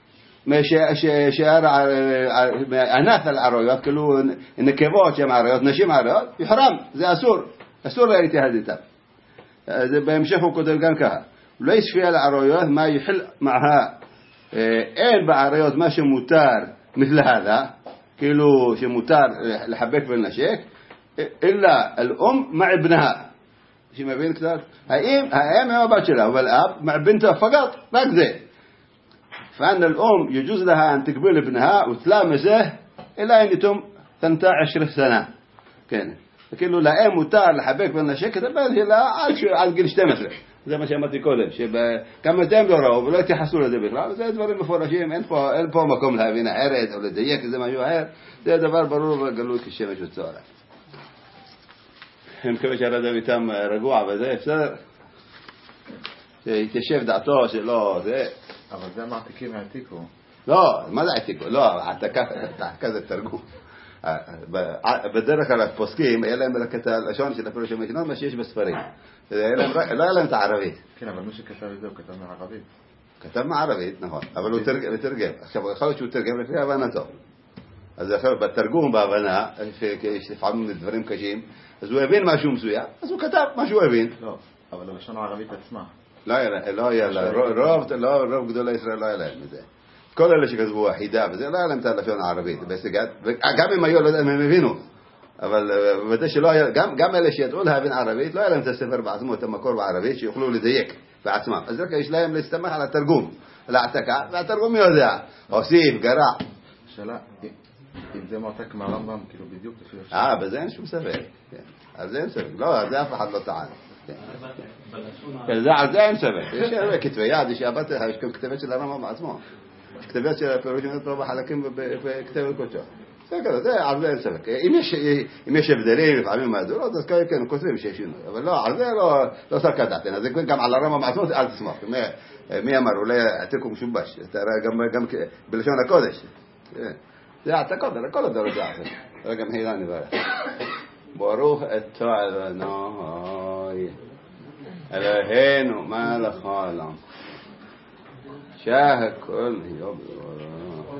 שאר אנאס العربיות, כאילו נקבות שהן עריות, נשים עריות, יחרם, זה אסור, אסור להתייחד איתם. זה בהמשך הוא כותב גם ככה: לא ישפיע על עריות מה יחל מעها, אין בעריות מה שמותר مثل هذا, כאילו שמותר לחבק ולנשק, אלא الأم مع ابنها. שמבין קצת? האם האם היא הבת שלה, אבל אב مع بنتها فقط, רק זה. فأن الأم يجوز لها أن تقبل ابنها وتلامسه إلى أن يتم اثنتا عشرة سنة. כן. כאילו לאם מותר לחבק ולנשק את הבן שלה עד גיל שתים עשרה. זה מה שאמרתי קודם, שכמה אתם לא ראו ולא התייחסו לזה בכלל. זה דברים מפורשים, אין פה, אין פה מקום להבין אחרת או לדייק איזה משהו אחר. זה דבר ברור וגלוי כשמש וצהריים. אני מקווה שהרדב איתם רגוע וזה, בסדר? שיתיישב דעתו שלא, זה... אבל זה מעתיקים העתיקו. לא, מה זה העתיקו? לא, העתקה זה תרגום. בדרך כלל הפוסקים, היה להם רק את הלשון של הפירוש המשנה, מה שיש בספרים. לא היה להם את הערבית. כן, אבל מי שכתב את זה הוא כתב מערבית. כתב מערבית, נכון, אבל הוא תרגם. עכשיו, יכול להיות שהוא תרגם לפי הבנתו. אז עכשיו, בתרגום, בהבנה, שלפעמים דברים קשים, אז הוא הבין משהו מסוים, אז הוא כתב מה שהוא הבין. לא, אבל הלשון הערבית עצמה. לא היה, לא היה, רוב גדולי ישראל לא היה להם את זה. כל אלה שכתבו החידה וזה, לא היה להם את הלשון הערבית, גם אם היו, לא יודע אם הם הבינו, אבל בזה שלא היה, גם אלה שידעו להבין ערבית, לא היה להם את הספר בעצמו, את המקור בערבית, שיוכלו לדייק בעצמם. אז רק יש להם להסתמך על התרגום, על העתקה, והתרגום יודע, הוסיף, גרע. שאלה, אם זה מועתק מהרמב"ם, כאילו בדיוק לפי השאלה. אה, בזה אין שום ספק. על זה אין ספק. לא, על זה אף אחד לא טען. על זה אין ספק. יש כתבי יד, יש כתבי של הרמב"ם עצמו. יש כתבי של הפירושים פה בחלקים בכתבי קודשו. זה כזה, זה על זה אין ספק. אם יש הבדלים, לפעמים מהדורות, אז כן, כותבים שיש שינוי. אבל לא, על זה לא סרקה דעתן. אז זה גם על הרמב"ם עצמו, אל תסמוך. מי אמר? אולי עתיקו משובש. גם בלשון הקודש. זה העתקות, על הכל הדור זה עתק. רגע מהירה נברך. ברוך אתה אדוני אלוהינו מלך העולם שהכל נהיה בדברו.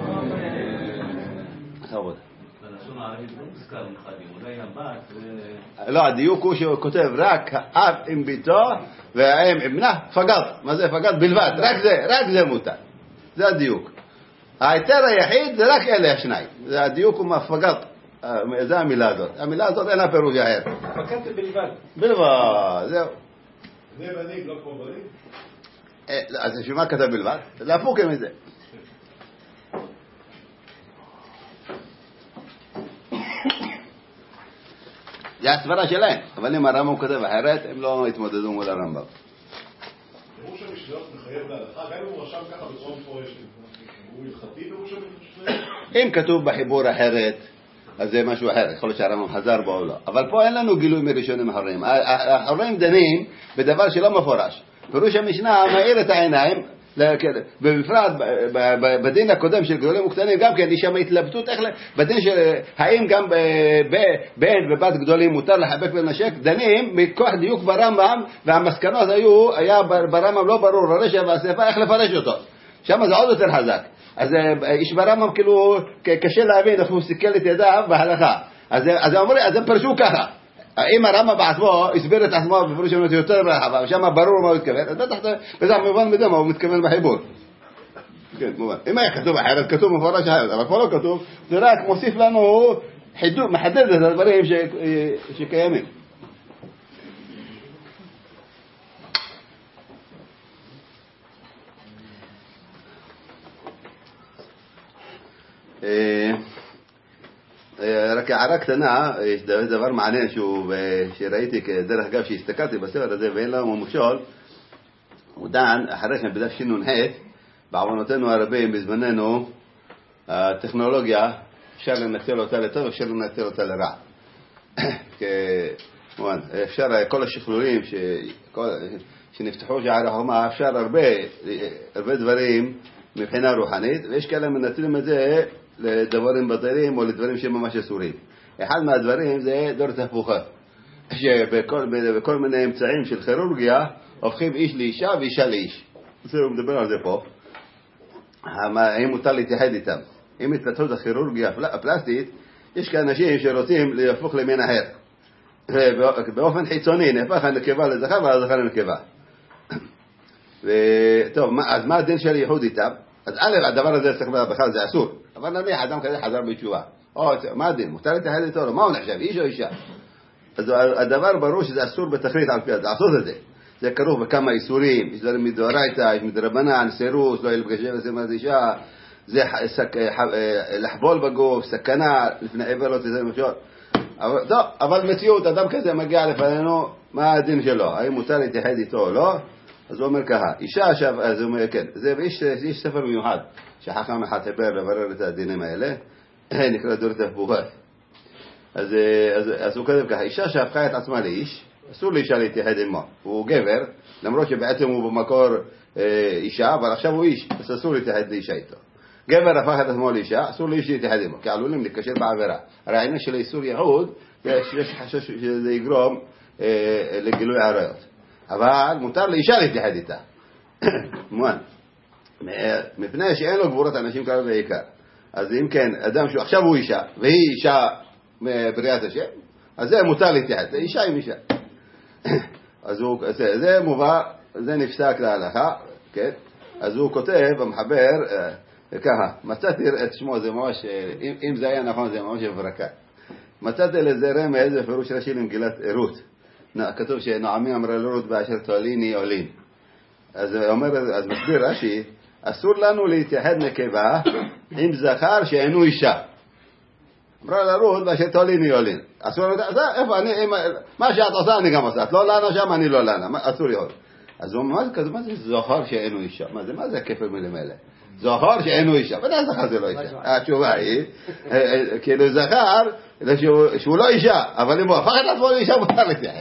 חבוד. בלשון הערבית לא מוזכר נכדים, אולי הבת... לא, הדיוק הוא שהוא כותב רק האב עם ביתו והאם עם בנה פגד. מה זה פגד? בלבד. רק זה, רק זה מותר. זה הדיוק. ההיתר היחיד זה רק אלה השניים. זה הדיוק הוא מפגד. זה המילה הזאת. המילה הזאת אין הפירוש אחר. פגד בלבד. בלבד, זהו. זה בנים, לא כמו בנים? אז שמה כתב בלבד? זה הפוך מזה. זה הסברה שלהם. אבל אם הרמב"ם כותב אחרת, הם לא התמודדו מול הרמב"ם. פירוש המשנות מחייב להלכה, גם אם הוא רשם ככה בצורה מפורשת. הוא הלכתי פירוש המשנות? אם כתוב בחיבור אחרת, אז זה משהו אחר, יכול להיות שהרמב"ם חזר בו או לא. אבל פה אין לנו גילוי מראשונים אחרים. האחרים דנים בדבר שלא מפורש. פירוש המשנה מאיר את העיניים, ובפרט בדין הקודם של גדולים וקטנים, גם כן יש שם התלבטות, בדין של האם גם בן ובת גדולים מותר לחבק ולנשק, דנים מכוח דיוק ברמב"ם, והמסקנות היו, היה ברמב"ם לא ברור, הרשע והשפה, איך לפרש אותו. שם זה עוד יותר חזק. אז איש ברמב"ם כאילו קשה להבין איך הוא סיכל את ידיו בהלכה. אז הם פרשו ככה. אם הרמב"ם בעצמו הסביר את עצמו בפירוש יותר רחב, ושם ברור מה הוא התכוון, אז בטח בזה מובן מזה מה הוא מתכוון בחיבור. כן, מובן. אם היה כתוב אחרת, כתוב מפורש אחרת, אבל פה לא כתוב, זה רק מוסיף לנו חידוד, מחדד את הדברים שקיימים. רק הערה קטנה, יש דבר מעניין שראיתי כדרך אגב שהסתכלתי בספר הזה ואין לנו ממשול, הוא דן אחרי כן בדף שינון ה' בעוונותינו הרבים בזמננו הטכנולוגיה אפשר לנצל אותה לטוב, אפשר לנצל אותה לרע. אפשר כל השכלולים שנפתחו שער החומה, אפשר הרבה, הרבה דברים מבחינה רוחנית, ויש כאלה מנצלים את זה לדברים בטלים או לדברים שממש אסורים. אחד מהדברים זה דורת הפוכה, שבכל בכל מיני אמצעים של כירורגיה הופכים איש לאישה ואישה לאיש. זה הוא מדבר על זה פה. האם מותר להתייחד איתם? אם התפתחות הכירורגיה הפלסטית, יש כאנשים שרוצים להפוך למין אחר. באופן חיצוני נהפך הנקבה לזכר והזכר לנקבה. טוב, אז מה הדין של ייחוד איתם? אז א', הדבר הזה בכלל זה אסור. אבל נניח אדם כזה חזר בתשובה. או, מה הדין? מותר להתייחד איתו? מה הוא נחשב? איש או אישה? אז הדבר ברור שזה אסור בתכלית על פי לעשות את זה. זה כרוך בכמה איסורים, יש דברים מדאורייתא, יש מדרבנן, סירוס, לא ילבש ושמת אישה, זה לחבול בגוף, סכנה, לפני עבר לא תזר משול. טוב, אבל מציאות, אדם כזה מגיע לפנינו, מה הדין שלו? האם מותר להתייחד איתו או לא? אז הוא אומר ככה, אישה עכשיו, אז הוא אומר, כן, זה יש, יש ספר מיוחד, שחכם אחד חיבר לברר את הדינים האלה, נקרא דורת הפוכה. אז, אז, אז הוא כתב ככה, אישה שהפכה את עצמה לאיש, אסור לאישה להתייחד עמו. הוא גבר, למרות שבעצם הוא במקור אה, אישה, אבל עכשיו הוא איש, אז אסור להתייחד לאישה איתו. גבר הפך את עצמו לאישה, אסור לאיש להתייחד עמו, כי עלולים לקשר בעבירה. הרי העניין של איסור יהוד, יש חשש שזה יגרום אה, לגילוי עריות. אבל מותר לאישה להתייחד איתה. מובן. מפני שאין לו גבורת אנשים כאלה בעיקר. אז אם כן, אדם שעכשיו הוא אישה, והיא אישה בריאת השם, אז זה מותר להתייחד, זה אישה עם אישה. אז הוא, זה, זה מובא, זה נפסק להלכה, כן? אז הוא כותב, המחבר, ככה, מצאתי את שמו, זה ממש, אם, אם זה היה נכון, זה ממש הברקה. מצאתי לזה רמז, בפירוש רש"י למגילת רות. כתוב שנעמי אמרה לרות באשר תועליני עולין. אז אומר, אז מסביר רש"י, אסור לנו להתייחד נקבה עם זכר שאינו אישה. אמרה לרות באשר תועליני עולין. אסור לנו, אז איפה אני, מה שאת עושה אני גם עושה. את לא לנה שם, אני לא לנה. אסור להיות. אז הוא אומר, מה זה זכר שאינו אישה? מה זה, מה זה כפל מילים האלה? זכר שאינו אישה. ודאי זכר זה לא אישה. התשובה היא, כאילו זכר שהוא לא אישה, אבל אם הוא הפך את עצמו לאישה, מותר להתייחד.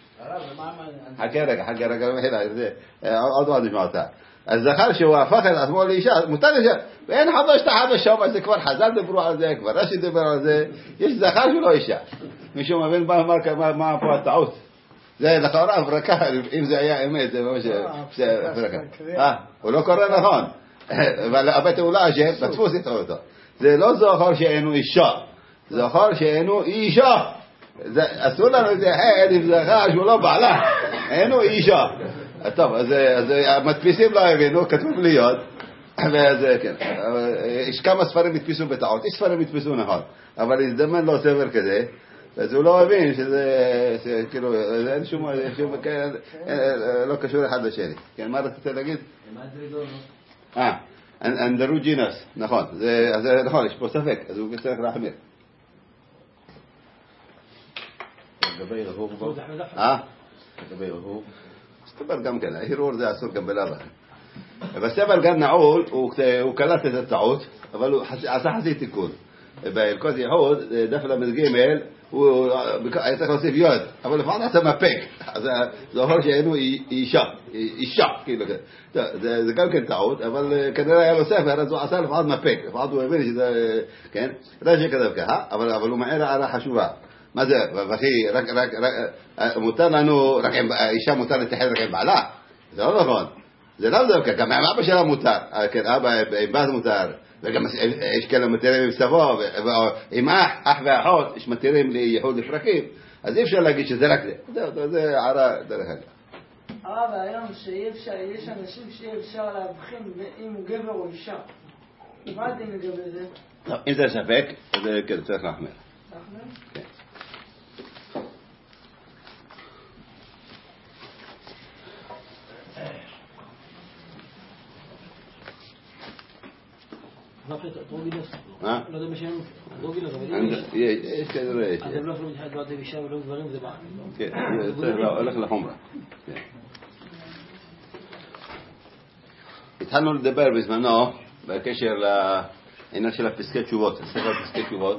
חכה רגע, חכה רגע, עוד עוד נשמע אותה. אז זכר שהוא הפך את עצמו לאישה, מותר לאישה, ואין חדש תחדש שם, זה כבר חז"ל דיברו על זה, כבר רש"י דיבר על זה, יש זכר שהוא לא אישה. מישהו מבין מה פה הטעות? זה לכאורה הברקה, אם זה היה אמת, זה ממש הברקה. הוא לא קורא נכון, אבל הבית הוא לא אשם, תתפוס איתו אותו. זה לא זכר שאינו אישה, זכר שאינו אישה. אסור לנו להתייחד עם זכר שהוא לא בעלה, אינו אישה. טוב, אז המדפיסים לא הבינו, כתוב להיות, יש כמה ספרים מתפיסו בטעות, יש ספרים מתפיסו נכון, אבל הזדמן לו ספר כזה, אז הוא לא הבין שזה, כאילו, אין שום, לא קשור אחד לשני. כן, מה רצית להגיד? אה, אנדרוג'ינוס, נכון, זה נכון, יש פה ספק, אז הוא צריך להחמיר. לגבי רהוב בו? אה? לגבי רהוב? מסתבר גם כן, ההירור זה אסור גם בלבה. בספר גן נעול, הוא קלט את הטעות, אבל הוא עשה חצי תיקון. בהלכות ייחוד, דף למד ג' הוא היה צריך להוסיף יוד, אבל לפעמים עשה מפק. אז זה אומר שאינו אישה, אישה, כאילו כזה. זה גם כן טעות, אבל כנראה היה לו ספר, אז הוא עשה לפעמים מפק. לפעמים הוא הבין שזה, כן? רש"י כתב ככה, אבל הוא מעיר הערה חשובה. מה זה, וכי, רק, רק, רק, מותר לנו, רק עם, אישה מותר להתייחד רק עם בעלה? זה לא נכון. זה לא דווקא, גם עם אבא שלה מותר, כן, אבא עם בת מותר, וגם יש כאלה מתירים עם סבו, עם אח, אח ואחות, יש מתירים לייחוד לפרקים, אז אי אפשר להגיד שזה רק זה. זה, זה הערה דרך אגב. הרב, היום שאי אפשר, יש אנשים שאי אפשר להבחין אם הוא גבר או אישה. מה אתם לגבי זה? אם זה ספק, זה כן, צריך להחמיר. להחמיר? כן. מה? לא יודע בשם דרוגילוס, אבל יש כנראה יש. אז הם לא יכולים להתחלט בעד אישה ולא דברים, זה מה? כן, הולך לחומרה. התחלנו לדבר בזמנו בקשר לעניין של הפסקי תשובות, ספר פסקי תשובות,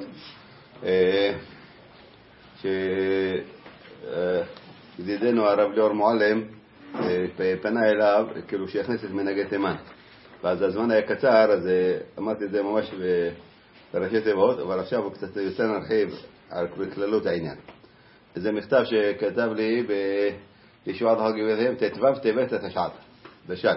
שידידנו הרב ליאור מועלם פנה אליו כאילו שיכניס את מנהגי תימן, ואז הזמן היה קצר, אז אמרתי את זה ממש בראשי תיבות, אבל עכשיו הוא קצת יותר נרחיב על כללות העניין. זה מכתב שכתב לי בישועת הגבעתיים תתוו טבת התשעת בשל.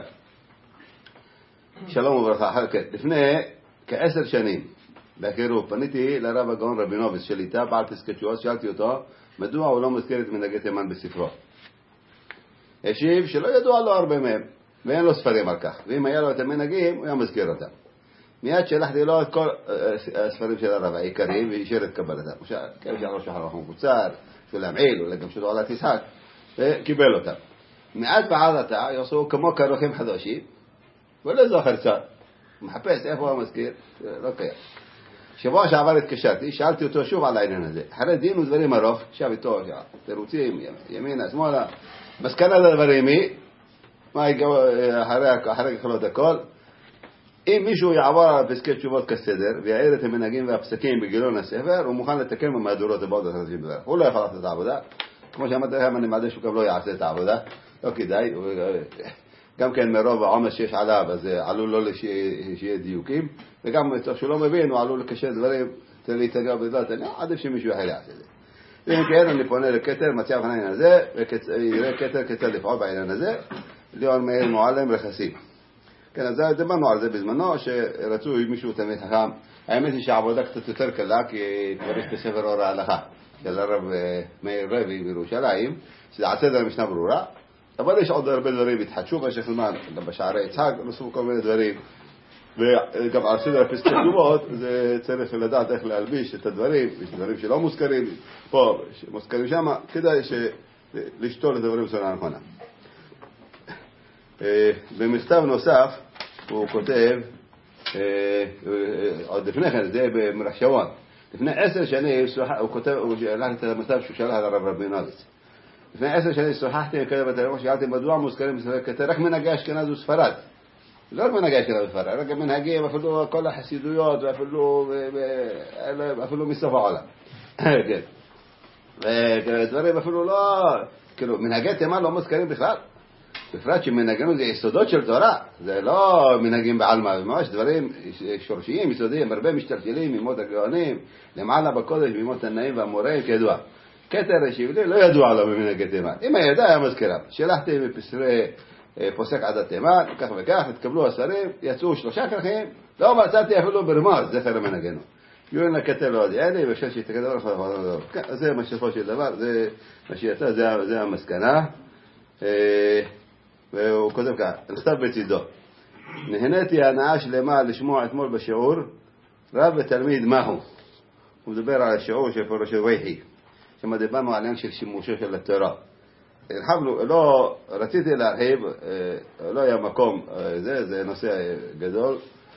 שלום וברכה. לפני כעשר שנים בהכירו פניתי לרב הגאון רבינוביץ שליטה בעל פסקי תשובות, שאלתי אותו מדוע הוא לא מזכיר את מנהגי תימן בספרו. השיב שלא ידוע לו הרבה מהם ואין לו ספרים על כך, ואם היה לו את המנהגים הוא היה מזכיר אותם. מיד שלחתי לו את כל הספרים של הרב העיקריים ואישר את קבלתם, כאלה של ראש החרוך מקוצר, של המעיל, אולי גם של עולת ישחק, וקיבל אותם. מעט בעדתה יעשו כמו כרוכים חדשים ולא זוכר קצת, מחפש איפה הוא מזכיר, לא קיים. שבוע שעבר התקשרתי, שאלתי אותו שוב על העניין הזה, אחרי דין ודברים ארוך, שב איתו, תירוצים, ימינה, שמאלה, מסקנה לדברים היא, אחרי ככלות הכל, אם מישהו יעבור על פסקי תשובות כסדר ויעיר את המנהגים והפסקים בגילון הספר, הוא מוכן לתקן במהדורות הבאות החדשים בדבר. הוא לא יכול לעשות את העבודה, כמו שאמרתי לכם, אני מעדיף שהוא גם לא יעשה את העבודה, לא כדאי, גם כן מרוב העומס שיש עליו, אז עלול לא שיהיה דיוקים, וגם שהוא לא מבין, הוא עלול לקשר דברים, צריך להתגר בדלת, אני עדיף שמישהו יחל יעשה את זה. ואם כן, אני פונה לכתר, מציע בפני העניין הזה, ויראה כתר כתר לפעול בעניין הזה, ליאור מאיר מועלם רכסים. כן, אז דברנו על זה בזמנו, שרצו מישהו תמיד חכם. האמת היא שהעבודה קצת יותר קלה, כי יש בספר אור ההלכה של הרב מאיר רבי בירושלים, שזה על סדר המשנה ברורה, אבל יש עוד הרבה דברים התחדשו במשך זמן, גם בשערי יצחק, נוספו כל מיני דברים, וגם על סדר הפסקי תשובות, זה צריך לדעת איך להלביש את הדברים, יש דברים שלא מוזכרים פה, מוזכרים שם, כדאי לשתול את הדברים בצורה נכונה. במכתב נוסף הוא כותב, עוד לפני כן, זה במרחשבון, לפני עשר שנים הוא כותב, הוא שלח את המכתב שהוא שלח לרב רבינוביץ. לפני עשר שנים שוחחתי עם כתב בטלפון, שאלתי מדוע מוזכרים בספר כתר, רק מנהגי אשכנז וספרד. לא רק מנהגי אשכנז וספרד, רק מנהגים אפילו כל החסידויות, ואפילו מסוף העולם. כן. ודברים אפילו לא, כאילו, מנהגי תימן לא מוזכרים בכלל. בפרט שמנהגנו זה יסודות של תורה, זה לא מנהגים בעלמא, זה ממש דברים שורשיים, יסודיים, הרבה משתלשלים, ממות הגאונים, למעלה בקודש, ממות הנאים והמוראים, כידוע. כתר השיבלי לא ידוע לו במנהגי תימן. אם הידע היה מזכירה. שלחתי בפסרי פוסק עדת תימן, כך וכך, התקבלו השרים, יצאו שלושה כרכים, לא מצאתי אפילו ברמז, זכר למנהגנו. יואין לכתר לא עוד יעלי, ושל שיתקדם לך, זה משפו של דבר, זה מה שיצא, זה המסקנה. והוא כותב כך, נכתב בצידו, נהניתי הנאה שלמה לשמוע אתמול בשיעור רב ותלמיד מהו. הוא מדבר על השיעור של פרשת ויחי, שמה דיברנו על העניין של שימושו של התורה. הרחבנו, לא רציתי להרחיב, לא היה מקום, זה, זה נושא גדול,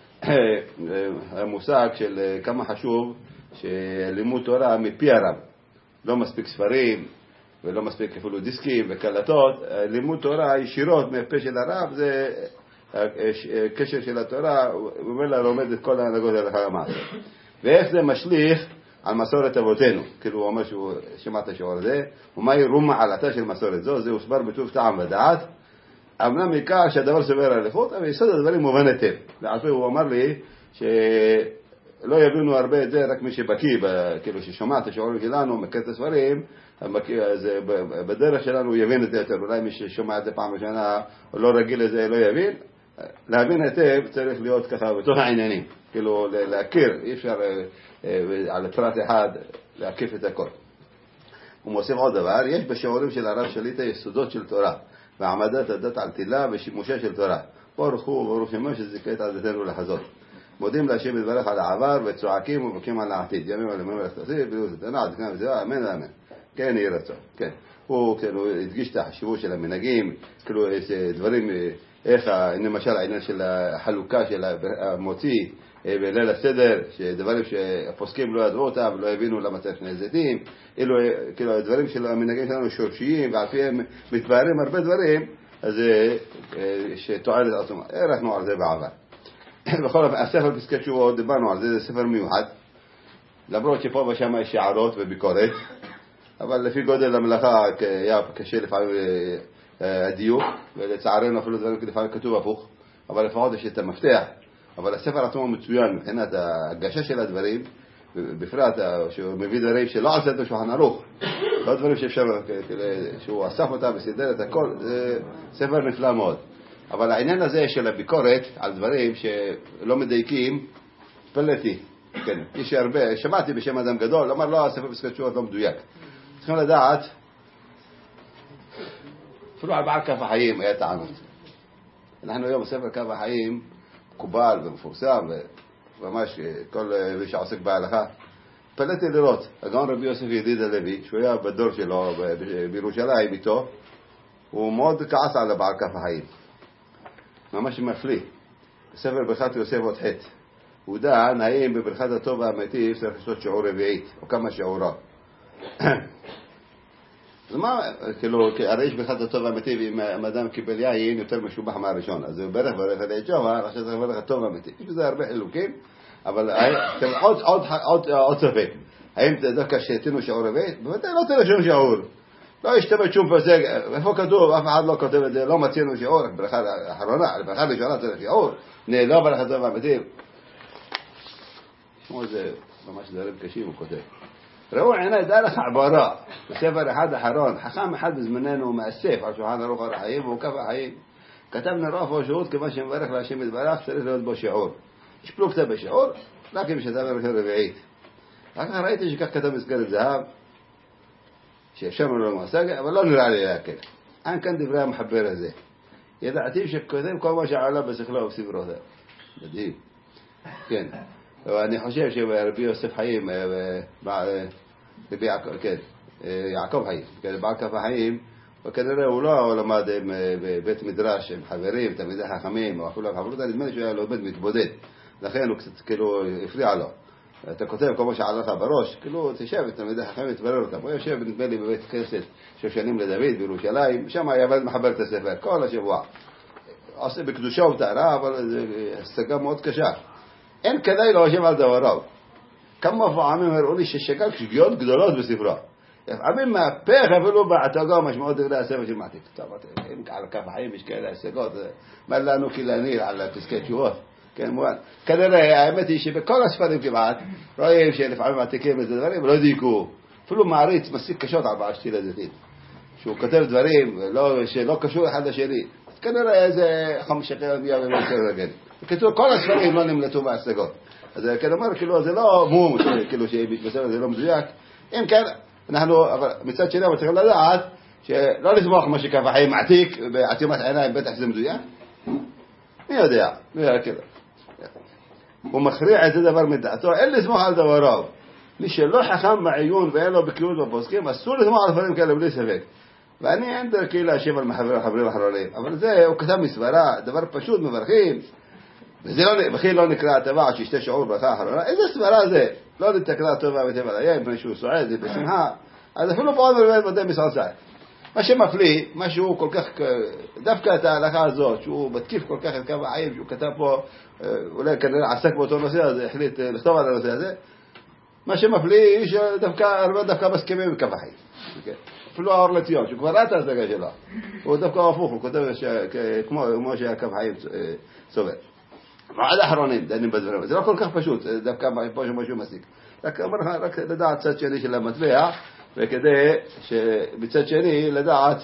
המושג של כמה חשוב שלימוד תורה מפי הרב, לא מספיק ספרים, ולא מספיק אפילו דיסקים וקלטות, לימוד תורה ישירות מהפה של הרב, זה קשר של התורה, וממילא לומד את כל ההנהגות הלכה למעשה. ואיך זה משליך על מסורת אבותינו, כאילו הוא אומר שהוא שמע את השיעור הזה, ומהי רום מעלתה של מסורת זו, זה הוסבר בטוב טעם ודעת, אמנם מכך שהדבר סובר על איכות, אבל יסוד הדברים מובן היטב. ועל הוא אמר לי שלא יבינו הרבה את זה, רק מי שבקיא, כאילו ששומע את השיעורים שלנו, מכיר את הספרים, אז בדרך שלנו הוא יבין את זה יותר, אולי מי ששומע את זה פעם ראשונה או לא רגיל לזה לא יבין. להבין היטב צריך להיות ככה בתוך העניינים, כאילו להכיר, אי אפשר על פרט אחד להקיף את הכל. הוא מוסיף עוד דבר, יש בשיעורים של הרב שליטה יסודות של תורה והעמדת הדת על תילה ושימושה של תורה. ברוך הוא וברוך שמו שזיכה את עדתנו לחזות. מודים להשם יתברך על העבר וצועקים ובוכים על העתיד. ימים על ימים ולכתסיב, בריאות התנא, עדכנה וזהו, אמן ואמן. כן, יהיה רצון, כן. הוא כאילו הדגיש את החשיבות של המנהגים, כאילו דברים, איך, למשל העניין של החלוקה של המוציא, בליל הסדר, שדברים שהפוסקים לא ידעו אותם, לא הבינו למה צריך שני זיתים, אלו, כאילו, דברים של המנהגים שלנו שורשיים, ועל פיהם מתבהרים הרבה דברים, אז שתועלת עצומה. ערכנו על זה בעבר. בכל אופן, הספר פסקי תשובות, דיברנו על זה, זה ספר מיוחד, למרות שפה ושם יש הערות וביקורת, אבל לפי גודל המלאכה היה קשה לפעמים הדיוק, ולצערנו אפילו דברים לפעמים כתוב הפוך, אבל לפחות יש את המפתח. אבל הספר עצמו מצוין מבחינת ההגשה של הדברים, בפרט שהוא מביא דברים שלא על סדר שולחן ערוך, לא דברים שאפשר, שהוא אסף אותם וסידר את הכל, זה ספר נפלא מאוד. אבל העניין הזה של הביקורת על דברים שלא מדייקים, פלטי, כן, יש הרבה, שמעתי בשם אדם גדול, אמר לא, הספר פסקי תשובות לא מדויק. צריכים לדעת, אפילו על בעל כף החיים היה טענות. אנחנו היום בספר כף החיים מקובל ומפורסם, וממש כל מי שעוסק בהלכה. פלטתי לראות, הגאון רבי יוסף ידיד הלוי, שהוא היה בדור שלו בירושלים איתו, הוא מאוד כעס על בעל כף החיים. ממש מפליא. בספר ברכת יוסף עוד חטא. הוא דן האם בברכת הטוב והמיטיב צריך לעשות שיעור רביעית, או כמה שיעורות. אז מה, כאילו, הרי יש ברכת הטוב והמיטיב, אם אדם קיבל יין יותר משובח מהראשון, אז הוא ברך ברך על יג'ובה, עכשיו צריך לברך הטוב והמיטיב. יש בזה הרבה חילוקים, אבל עוד, עוד, עוד, עוד ספק. האם דווקא שתינו שיעור רביעית? בוודאי לא תראה שום שיעור. לא ישתמש שום פסק, איפה כתוב? אף אחד לא כותב את זה, לא מצינו שיעור, ברכה האחרונה, ברכה ראשונה צריך שיעור, לא ברך הטוב והמיטיב. שמו זה ממש דברים קשים, הוא כותב. ראו עיני דרך העברה, בספר אחד אחרון, חכם אחד בזמננו מאסף על שולחן ערוך החיים, והוא כף החיים. כתב נראה פה שיעור, כיוון שמברך להשם יתברך, צריך להיות בו שיעור. יש פלוגתא בשיעור, רק אם שתה ברכת רביעית. רק כך ראיתי שכך כתב מזכרת זהב, שאפשר לו להשגה, אבל לא נראה לי להקל. עד כאן דברי המחבר הזה. ידעתי שכותב כל מה שעלה בשכלו ובספרו זה. מדהים. כן. ואני חושב שרבי יוסף חיים, רבי יעקב חיים, בעל כף החיים, וכנראה הוא לא למד בבית מדרש עם חברים, תלמידי חכמים, או אפילו החברות, נדמה לי שהוא היה לומד מתבודד, לכן הוא קצת כאילו הפריע לו. אתה כותב כל מה שעלה לך בראש, כאילו תשב, תלמידי חכמים תברר אותם. הוא יושב נדמה לי בבית כנסת שושנים לדוד בירושלים, שם היה עבד מחבר את הספר כל השבוע. עושה בקדושה ובטהרה, אבל זו השגה מאוד קשה. אין כדאי להושב על דבריו. כמה פעמים הראו לי ששקל שגיאות גדולות בספרו. לפעמים מהפך אפילו בהצגה משמעות דברי הספר של מעתיק. טוב, אם על כף החיים יש כאלה השגות, מה לנו כלניר על פסקי תשובות. כן, מובן. כנראה האמת היא שבכל הספרים כמעט רואים שלפעמים מעתיקים את הדברים ולא דייקו. אפילו מעריץ מסיק קשות על בעל שתיל הזיתים. שהוא כותב דברים שלא קשור אחד לשני. כנראה איזה חמישה כאלה מיה ומייצר רגל. בקיצור, כל הספרים לא נמלטו בהשגות. אז כלומר, כאילו, זה לא מום, כאילו, שבספר זה לא מדויק. אם כן, אנחנו, אבל מצד שני, אבל צריכים לדעת, שלא לסמוך מה שכף החיים מעתיק, בעצימת עיניים, בטח שזה מדויק. מי יודע? מי יודע, כאילו. הוא מכריע את זה דבר מדעתו, אין לסמוך על דבריו. מי שלא חכם בעיון ואין לו בקיאות בפוסקים, אסור לסמוך על דברים כאלה בלי ספק. ואני אין דרכי להשיב על מחברים החברים האחרונים, אבל זה, הוא כתב מסברה, דבר פשוט, מברכים, וזה לא, בכלל לא נקרא הטבע שישתה שיעור ברכה האחרונה, איזה סברה זה? לא נתקרא טובה וטבע ליין, פני שהוא סועד, זה בשמחה, אז אפילו מאוד מלמד מדי מסעסק. מה שמפליא, מה שהוא כל כך, דווקא את ההלכה הזאת, שהוא מתקיף כל כך את קו החיים, שהוא כתב פה, אולי כנראה עסק באותו נושא הזה, החליט לכתוב על הנושא הזה, מה שמפליא, שדווקא, הרבה דווקא מסכימים עם קו החיים. אפילו האור לציון, שהוא כבר ראה את ההשגה שלו, הוא דווקא הפוך, הוא כותב כמו שהקו חיים סובר. ועד האחרונים דנים בדברים, זה לא כל כך פשוט, דווקא פה שמשהו מסיק. רק אומר לך, רק לדעת צד שני של המטבע, וכדי שבצד שני לדעת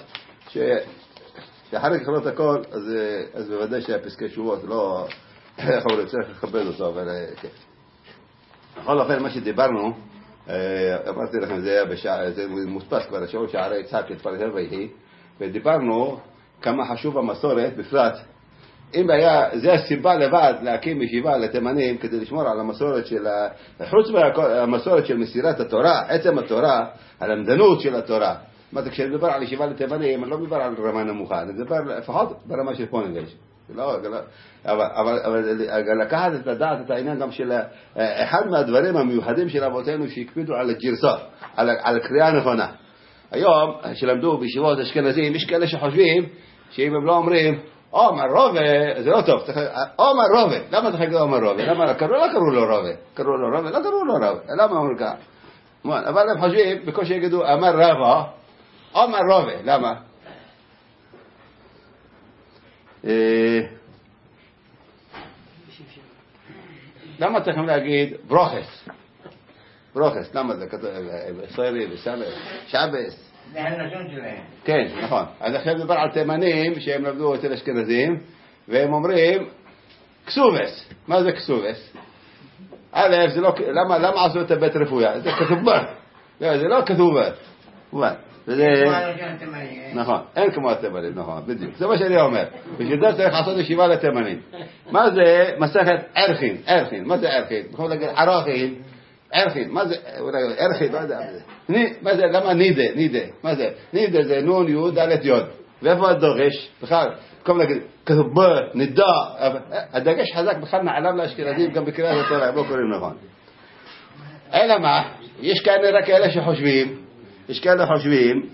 שאחרי ככלות הכל, אז בוודאי שהפסקי תשובות לא, איך אומרים, צריך לכבד אותו, אבל כן. בכל אופן, מה שדיברנו, אמרתי לכם, זה היה בשעה, זה מוספס כבר, השאול שערי יצחק את פרטר ויהי, ודיברנו כמה חשוב המסורת, בפרט, אם היה, זה הסיבה לבד להקים ישיבה לתימנים כדי לשמור על המסורת של, חוץ מהמסורת של מסירת התורה, עצם התורה, הלמדנות של התורה. מה זה, כשאני מדבר על ישיבה לתימנים, אני לא מדבר על רמה נמוכה, אני מדבר לפחות ברמה של פונגש. לא, אבל, אבל, אבל לקחת את הדעת, את העניין גם של אחד מהדברים המיוחדים של אבותינו שהקפידו על הגרסה, על, על הקריאה הנכונה. היום, שלמדו בישיבות אשכנזים, יש כאלה שחושבים שאם הם לא אומרים, עומר רובה, זה לא טוב, עומר רובה, למה אתה חייב עומר רובה? למה קראו, לא קראו לו רובה, קראו לו רובה, לא קראו לו רובה, למה אמרו כך? אבל הם חושבים, בקושי יגידו, אמר רבה, עומר רובה, למה? למה צריכים להגיד ברוכס? ברוכס, למה זה כתוב, ישראלי ושבס, שבס. זה הלשון שלהם. כן, נכון. אז עכשיו מדבר על תימנים שהם למדו אצל אשכנזים, והם אומרים, כסובס. מה זה כסובס? א', זה לא, למה, למה עשו את הבית רפויה? זה כתובה. לא, זה לא כתובה. וזה... נכון, אין כמו התימנים, נכון, בדיוק. זה מה שאני אומר. בשביל זה צריך לעשות ישיבה לתימנים. מה זה מסכת ערכין? ערכין, מה זה ערכין? אנחנו להגיד ערכין. ערכין, מה זה? ערכין, לא יודע. מה זה? למה נידה? נידה. מה זה? נידה זה נון, יוד, דלת יוד. ואיפה הדורש? בכלל, במקום להגיד, כתובה, נידה. הדגש חזק בכלל נעלם לאשכנזים גם בקריאת התורה, הם לא קוראים נכון. אלא מה? יש כאלה רק כאלה שחושבים, יש כאלה חושבים,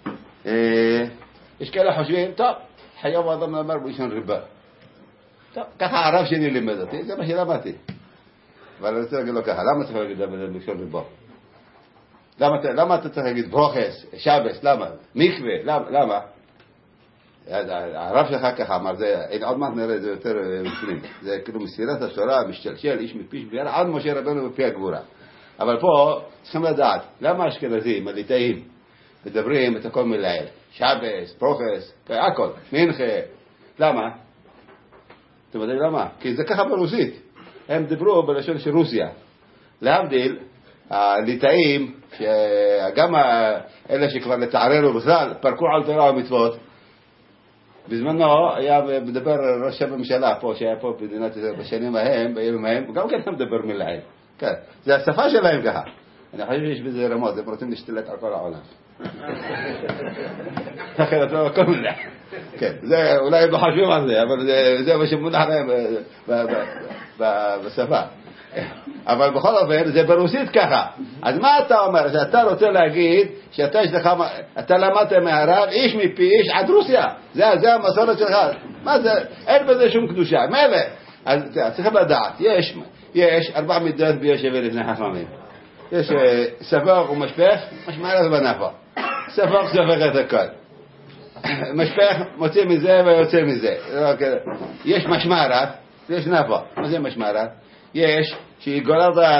יש כאלה חושבים, טוב, חייב אדם אמר בלשון ריבה. טוב, ככה הרב שלי לימד אותי, זה מה שלמדתי. אבל אני רוצה להגיד לו ככה, למה צריך להגיד בלשון ריבה? למה אתה צריך להגיד ברוכס, שבס, למה? מקווה, למה? הרב שלך ככה אמר, עוד מעט נראה, זה יותר בפנים. זה כאילו מסירת התורה, משתלשל, איש מפיש ביאללה, עד משה רבנו בפי הגבורה. אבל פה צריכים לדעת, למה האשכנזים, הליטאים, מדברים את הכל מלעיל? שבס, פרוכס, הכל, מנחה. למה? אתם יודעים למה? כי זה ככה ברוסית. הם דיברו בלשון של רוסיה. להבדיל, הליטאים, גם אלה שכבר לתעררו בכלל, פרקו על תורה ומצוות, בזמנו היה מדבר ראש הממשלה פה, שהיה פה במדינת ישראל בשנים ההם, בימים ההם, גם כן מדבר מלעיל. כן, זה השפה שלהם ככה. אני חושב שיש בזה רמות, הם רוצים להשתלט על כל העולם. אחרת לא הכל מלח. כן, זה אולי הם לא חושבים על זה, אבל זה מה שמונח להם בשפה. אבל בכל אופן זה ברוסית ככה. אז מה אתה אומר? שאתה רוצה להגיד שאתה יש לך, אתה למדת מהרב איש מפי איש עד רוסיה. זה המסורת שלך. מה זה? אין בזה שום קדושה. מילא. אז צריכים לדעת, יש יש ארבע מידות ביושב לפני חכמים. יש ספר ומשפך, משמרת ונפה. ספר ספר את הכל. משפך מוציא מזה ויוצא מזה. יש משמרת, יש נפה. מה זה משמרת? יש שהיא גולדת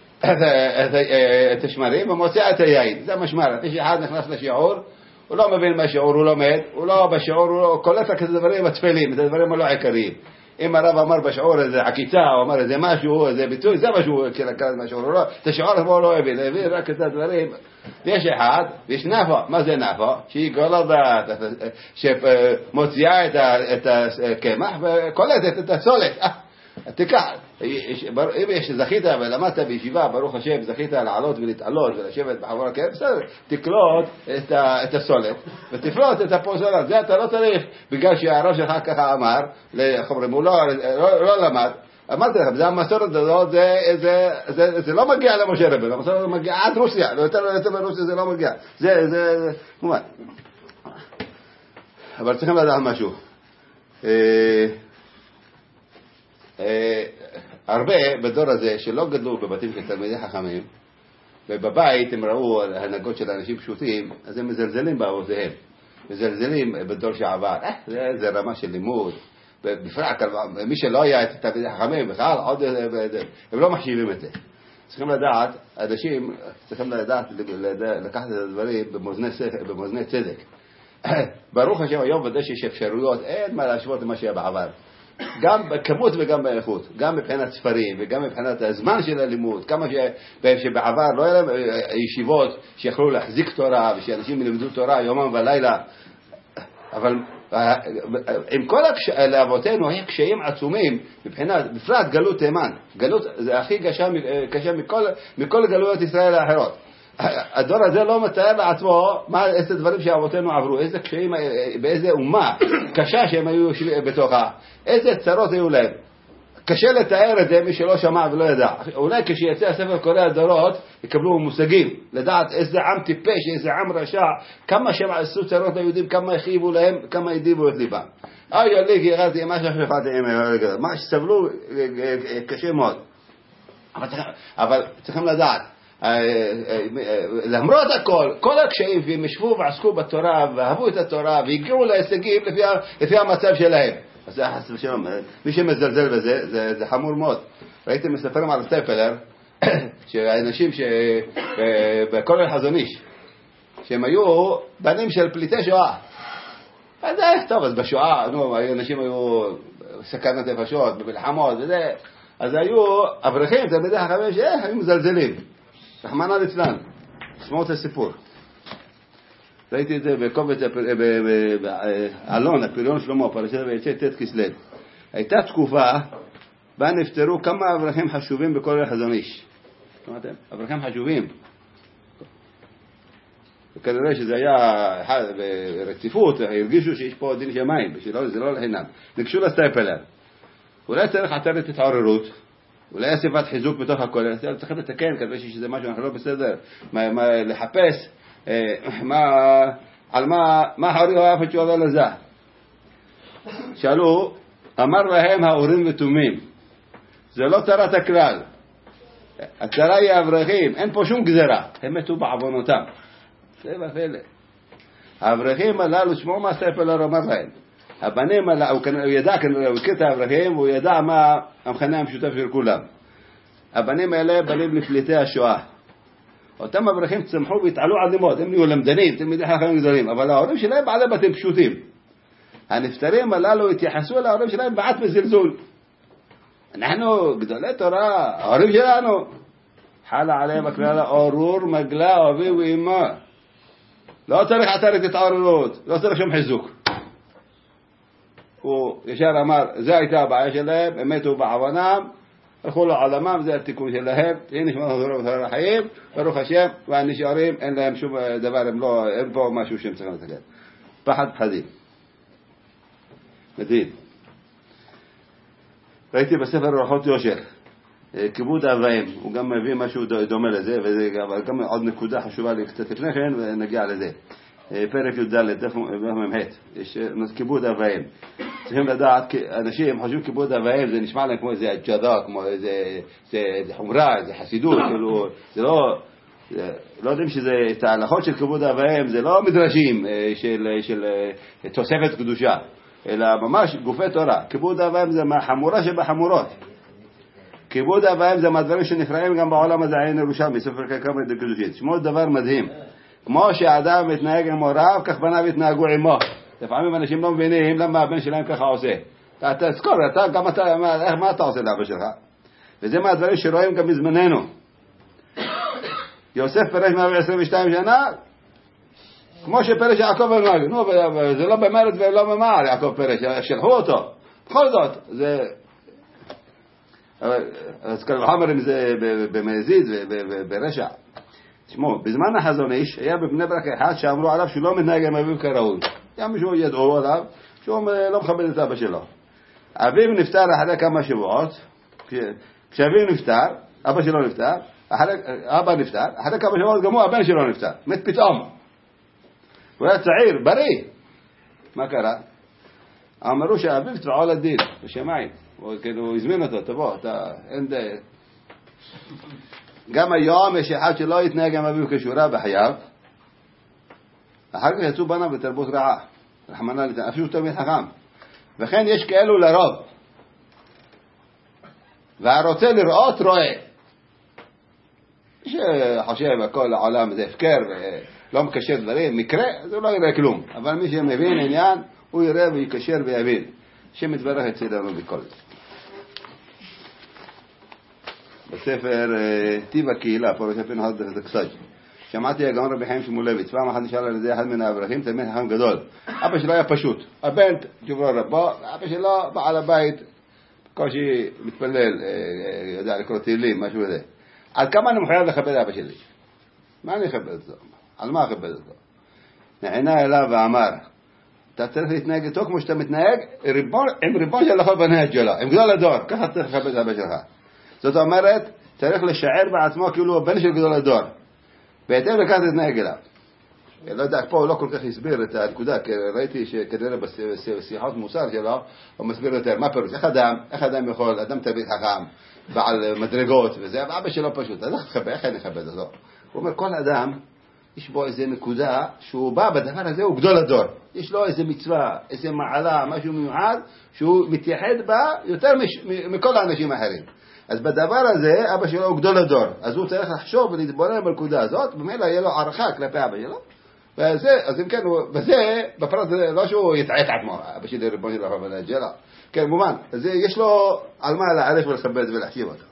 את השמרים ומוציאה את היין. זה משמרת. יש אחד נכנס לשיעור, הוא לא מבין מה שיעור, הוא לומד, הוא לא בשיעור, הוא קולט את הדברים התפלים, את הדברים הלא עיקריים. אם הרב אמר בשיעור איזה עקיצה, או אמר איזה משהו, איזה ביטוי, זה משהו כלכת מהשיעור, לא, את השיעור הוא לא הבין, הבין רק את הדברים. יש אחד, ויש נפה, מה זה נפה? שהיא גולדת, שמוציאה את הקמח וקולטת את הסולת. תיקח, אם יש זכית ולמדת בישיבה, ברוך השם, זכית לעלות ולהתעלות ולשבת בחבורה כאלה, בסדר, תקלוט את הסולת ותפלוט את הפוזולת. זה אתה לא צריך, בגלל שהרב שלך ככה אמר, הוא לא למד. אמרתי לכם, זה המסורת הזאת, זה לא מגיע למשה רבנו, המסורת הזאת מגיע עד רוסיה, יותר מרוסיה זה לא מגיע. זה, זה, מובן. אבל צריכים לדעת משהו. הרבה בדור הזה שלא גדלו בבתים של תלמידי חכמים, ובבית הם ראו הנהגות של אנשים פשוטים, אז הם מזלזלים באבותיהם, מזלזלים בדור שעבר. זה רמה של לימוד, בפרט מי שלא היה את תלמידי חכמים בכלל, הם לא מחשיבים את זה. צריכים לדעת, אנשים צריכים לדעת לקחת את הדברים במאזני צדק. ברוך השם היום ודאי שיש אפשרויות, אין מה להשוות למה שהיה בעבר, גם בכמות וגם באיכות, גם מבחינת ספרים וגם מבחינת הזמן של הלימוד. כמה שבעבר לא היה להם ישיבות שיכולו להחזיק תורה ושאנשים ילמדו תורה יומם ולילה, אבל עם כל לאבותינו היה קשיים עצומים מבחינת, בפרט גלות תימן. גלות זה הכי קשה, קשה מכל, מכל גלויות ישראל האחרות. הדור הזה לא מתאר לעצמו מה, איזה דברים שאבותינו עברו, איזה קשיים, באיזה אומה קשה שהם היו בתוכה, איזה צרות היו להם. קשה לתאר את זה מי שלא שמע ולא ידע. אולי כשיצא הספר קורא הדורות יקבלו מושגים, לדעת איזה עם טיפש, איזה עם רשע, כמה שהם עשו צרות ליהודים, כמה הכאיבו להם, כמה הדיבו את ליבם. אוי לי גירדתי מה שחפתי עם מה שסבלו קשה מאוד. אבל צריכים לדעת, למרות הכל, כל הקשיים, והם ישבו ועסקו בתורה ואהבו את התורה והגיעו להישגים לפי, לפי המצב שלהם. אז זה חס ושלום, מי שמזלזל בזה, זה, זה חמור מאוד. ראיתם מספרים על סטייפלר, שהאנשים שבכל החזון איש, שהם היו בנים של פליטי שואה. אז זה טוב, אז בשואה, נו, אנשים היו סכנת נפשות, במלחמות וזה, אז היו אברכים, תלמידי חכמים שהיו מזלזלים. רחמנא ליצלן, תשמעו את הסיפור. ראיתי את זה בקובץ אלון, הפריון שלמה, פרשת ויצא ט' כסלו. הייתה תקופה בה נפטרו כמה אברכים חשובים בכל החזון איש. שמעתם? אברכים חשובים. וכנראה שזה היה ברציפות, הרגישו שיש פה דין שמיים, זה לא לחינם. ניגשו לסטייפלר. אולי צריך עטרת התעוררות, אולי אסיפת חיזוק בתוך הכל, צריכים לתקן, כנראה שזה משהו אנחנו לא בסדר, לחפש מה, על מה, מה הורי אוהב את שעולה לזה. שאלו, אמר להם האורים ותומים, זה לא צרת הכלל, הצרה היא האברכים, אין פה שום גזרה, הם מתו בעוונותם. זה בפלא. האברכים הללו, שמעו מה סטייפלר אמר להם, הבנים הללו, הוא ידע, הוא הכיר את האברכים, והוא ידע מה המכנה המשותף של כולם. הבנים האלה בנים לפליטי השואה. אותם אברכים צמחו והתעלו על לימוד, הם נהיו למדנים, תלמידי חכמים גדולים, אבל ההורים שלהם בעלי בתים פשוטים. הנפטרים הללו התייחסו להורים שלהם בעט וזלזול. אנחנו גדולי תורה, ההורים שלנו, חלה עליהם הכלל אורור מגלה אבי ואמא. לא צריך עטרת התעוררות, לא צריך שום חיזוק. הוא ישר אמר, זה הייתה הבעיה שלהם, הם מתו בעוונם, הלכו לעולמם, זה התיקון שלהם, הנה נשמע חזרו בתורה לחיים, ברוך השם, והנשארים אין להם שום דבר, הם לא, אין פה משהו שהם צריכים לתקן. פחד פחדים. מדהים. ראיתי בספר אורחות יושר, כיבוד אבאים, הוא גם מביא משהו דומה לזה, וזה גם עוד נקודה חשובה לי קצת לפני כן, ונגיע לזה. פרק י"ד, דף מ"ח, יש כיבוד אבאים. צריכים לדעת, אנשים חושבים כיבוד אבאים, זה נשמע להם כמו איזה אג'דה, כמו איזה חומרה, איזה חסידות, כאילו, זה לא, לא יודעים שזה, את ההלכות של כיבוד אבאים, זה לא מדרשים של תוספת קדושה, אלא ממש גופי תורה. כיבוד אבאים זה מהחמורה שבחמורות. כיבוד אבאים זה מהדברים שנקראים גם בעולם הזה, עין ירושלמי, ספר כמה קדושית. שמות דבר מדהים. כמו שהאדם מתנהג עם הוריו, כך בניו יתנהגו עמו. לפעמים אנשים לא מבינים למה הבן שלהם ככה עושה. אתה תזכור, אתה, גם אתה, מה, מה אתה עושה לאבא שלך? וזה מהדברים שרואים גם בזמננו. יוסף פרש מאה ועשרים ושתיים שנה, כמו שפרש יעקב אלמג. נו, זה לא במרד ולא במעל, יעקב פרש, שלחו אותו. בכל זאת, זה... אז כל חומר אם זה במזיד וברשע. תשמעו, בזמן החזון איש היה בבני ברק אחד שאמרו עליו שהוא לא מתנהג עם אביו כראוי. היה מישהו ידעו עליו שהוא לא מכבד את אבא שלו. אביו נפטר אחרי כמה שבועות, כשאביו נפטר, אבא שלו נפטר, אחרי, אבא נפטר, אחרי כמה שבועות גם הוא הבן שלו נפטר, מת פתאום. הוא היה צעיר, בריא. מה קרה? אמרו שאביו תבעו לדין, בשמיים. הוא כאילו הזמין אותו, תבוא, אתה, אין די... גם היום יש אחד שלא יתנהג עם אביו כשורה בחייו, אחר כך יצאו בנה בתרבות רעה, רחמנא ליצלן, אפילו תלמיד חכם. וכן יש כאלו לרוב, והרוצה לראות רואה. מי שחושב הכל העולם זה הפקר ולא מקשר דברים, מקרה, זה לא יראה כלום. אבל מי שמבין עניין, הוא יראה ויקשר ויבין. שמתברך אצלנו בכל זה. בספר טיב הקהילה, פרשת פנחס דקסאג' שמעתי הגאון רבי חיים שמואלביץ, פעם אחת נשאל על ידי אחד מן האברכים, תלמיד חכם גדול. אבא שלו היה פשוט, הבן ג'וברו רבו, אבא שלו בעל הבית, בקושי מתפלל, יודע לקרוא תהילים, משהו כזה. על כמה אני מחויב לכבד אבא שלי? מה אני אכבד אותו? על מה אכבד אותו? נענה אליו ואמר, אתה צריך להתנהג איתו כמו שאתה מתנהג ריבון, עם ריבון של לכל בני הג'לה, עם גדול הדור, ככה צריך לכבד את אבא שלך. זאת אומרת, צריך לשער בעצמו כאילו הבן של גדול הדור, בהתאם לכך תתנהג אליו. לא יודע, פה הוא לא כל כך הסביר את הנקודה, כי ראיתי שכנראה בשיחות מוסר שלו, הוא מסביר יותר, מה פירוש? איך אדם, איך אדם יכול, אדם תלמיד חכם, בעל מדרגות וזה, אבא שלו פשוט, אז איך אני אכבד אותו? הוא אומר, כל אדם, יש בו איזה נקודה שהוא בא בדבר הזה, הוא גדול הדור. יש לו איזה מצווה, איזה מעלה, משהו מיוחד, שהוא מתייחד בה יותר מש, מכל האנשים האחרים. אז בדבר הזה, אבא שלו הוא גדול הדור. אז הוא צריך לחשוב ולהתבונן בנקודה הזאת, במילא יהיה לו הערכה כלפי אבא שלו. וזה, אז אם כן, בזה, בפרט זה לא שהוא יטעה את עצמו, אבא שלי ריבון של הרב הנג'לה. כן, מובן. אז יש לו על מה להעריך ולכבד ולהחשיב אותו.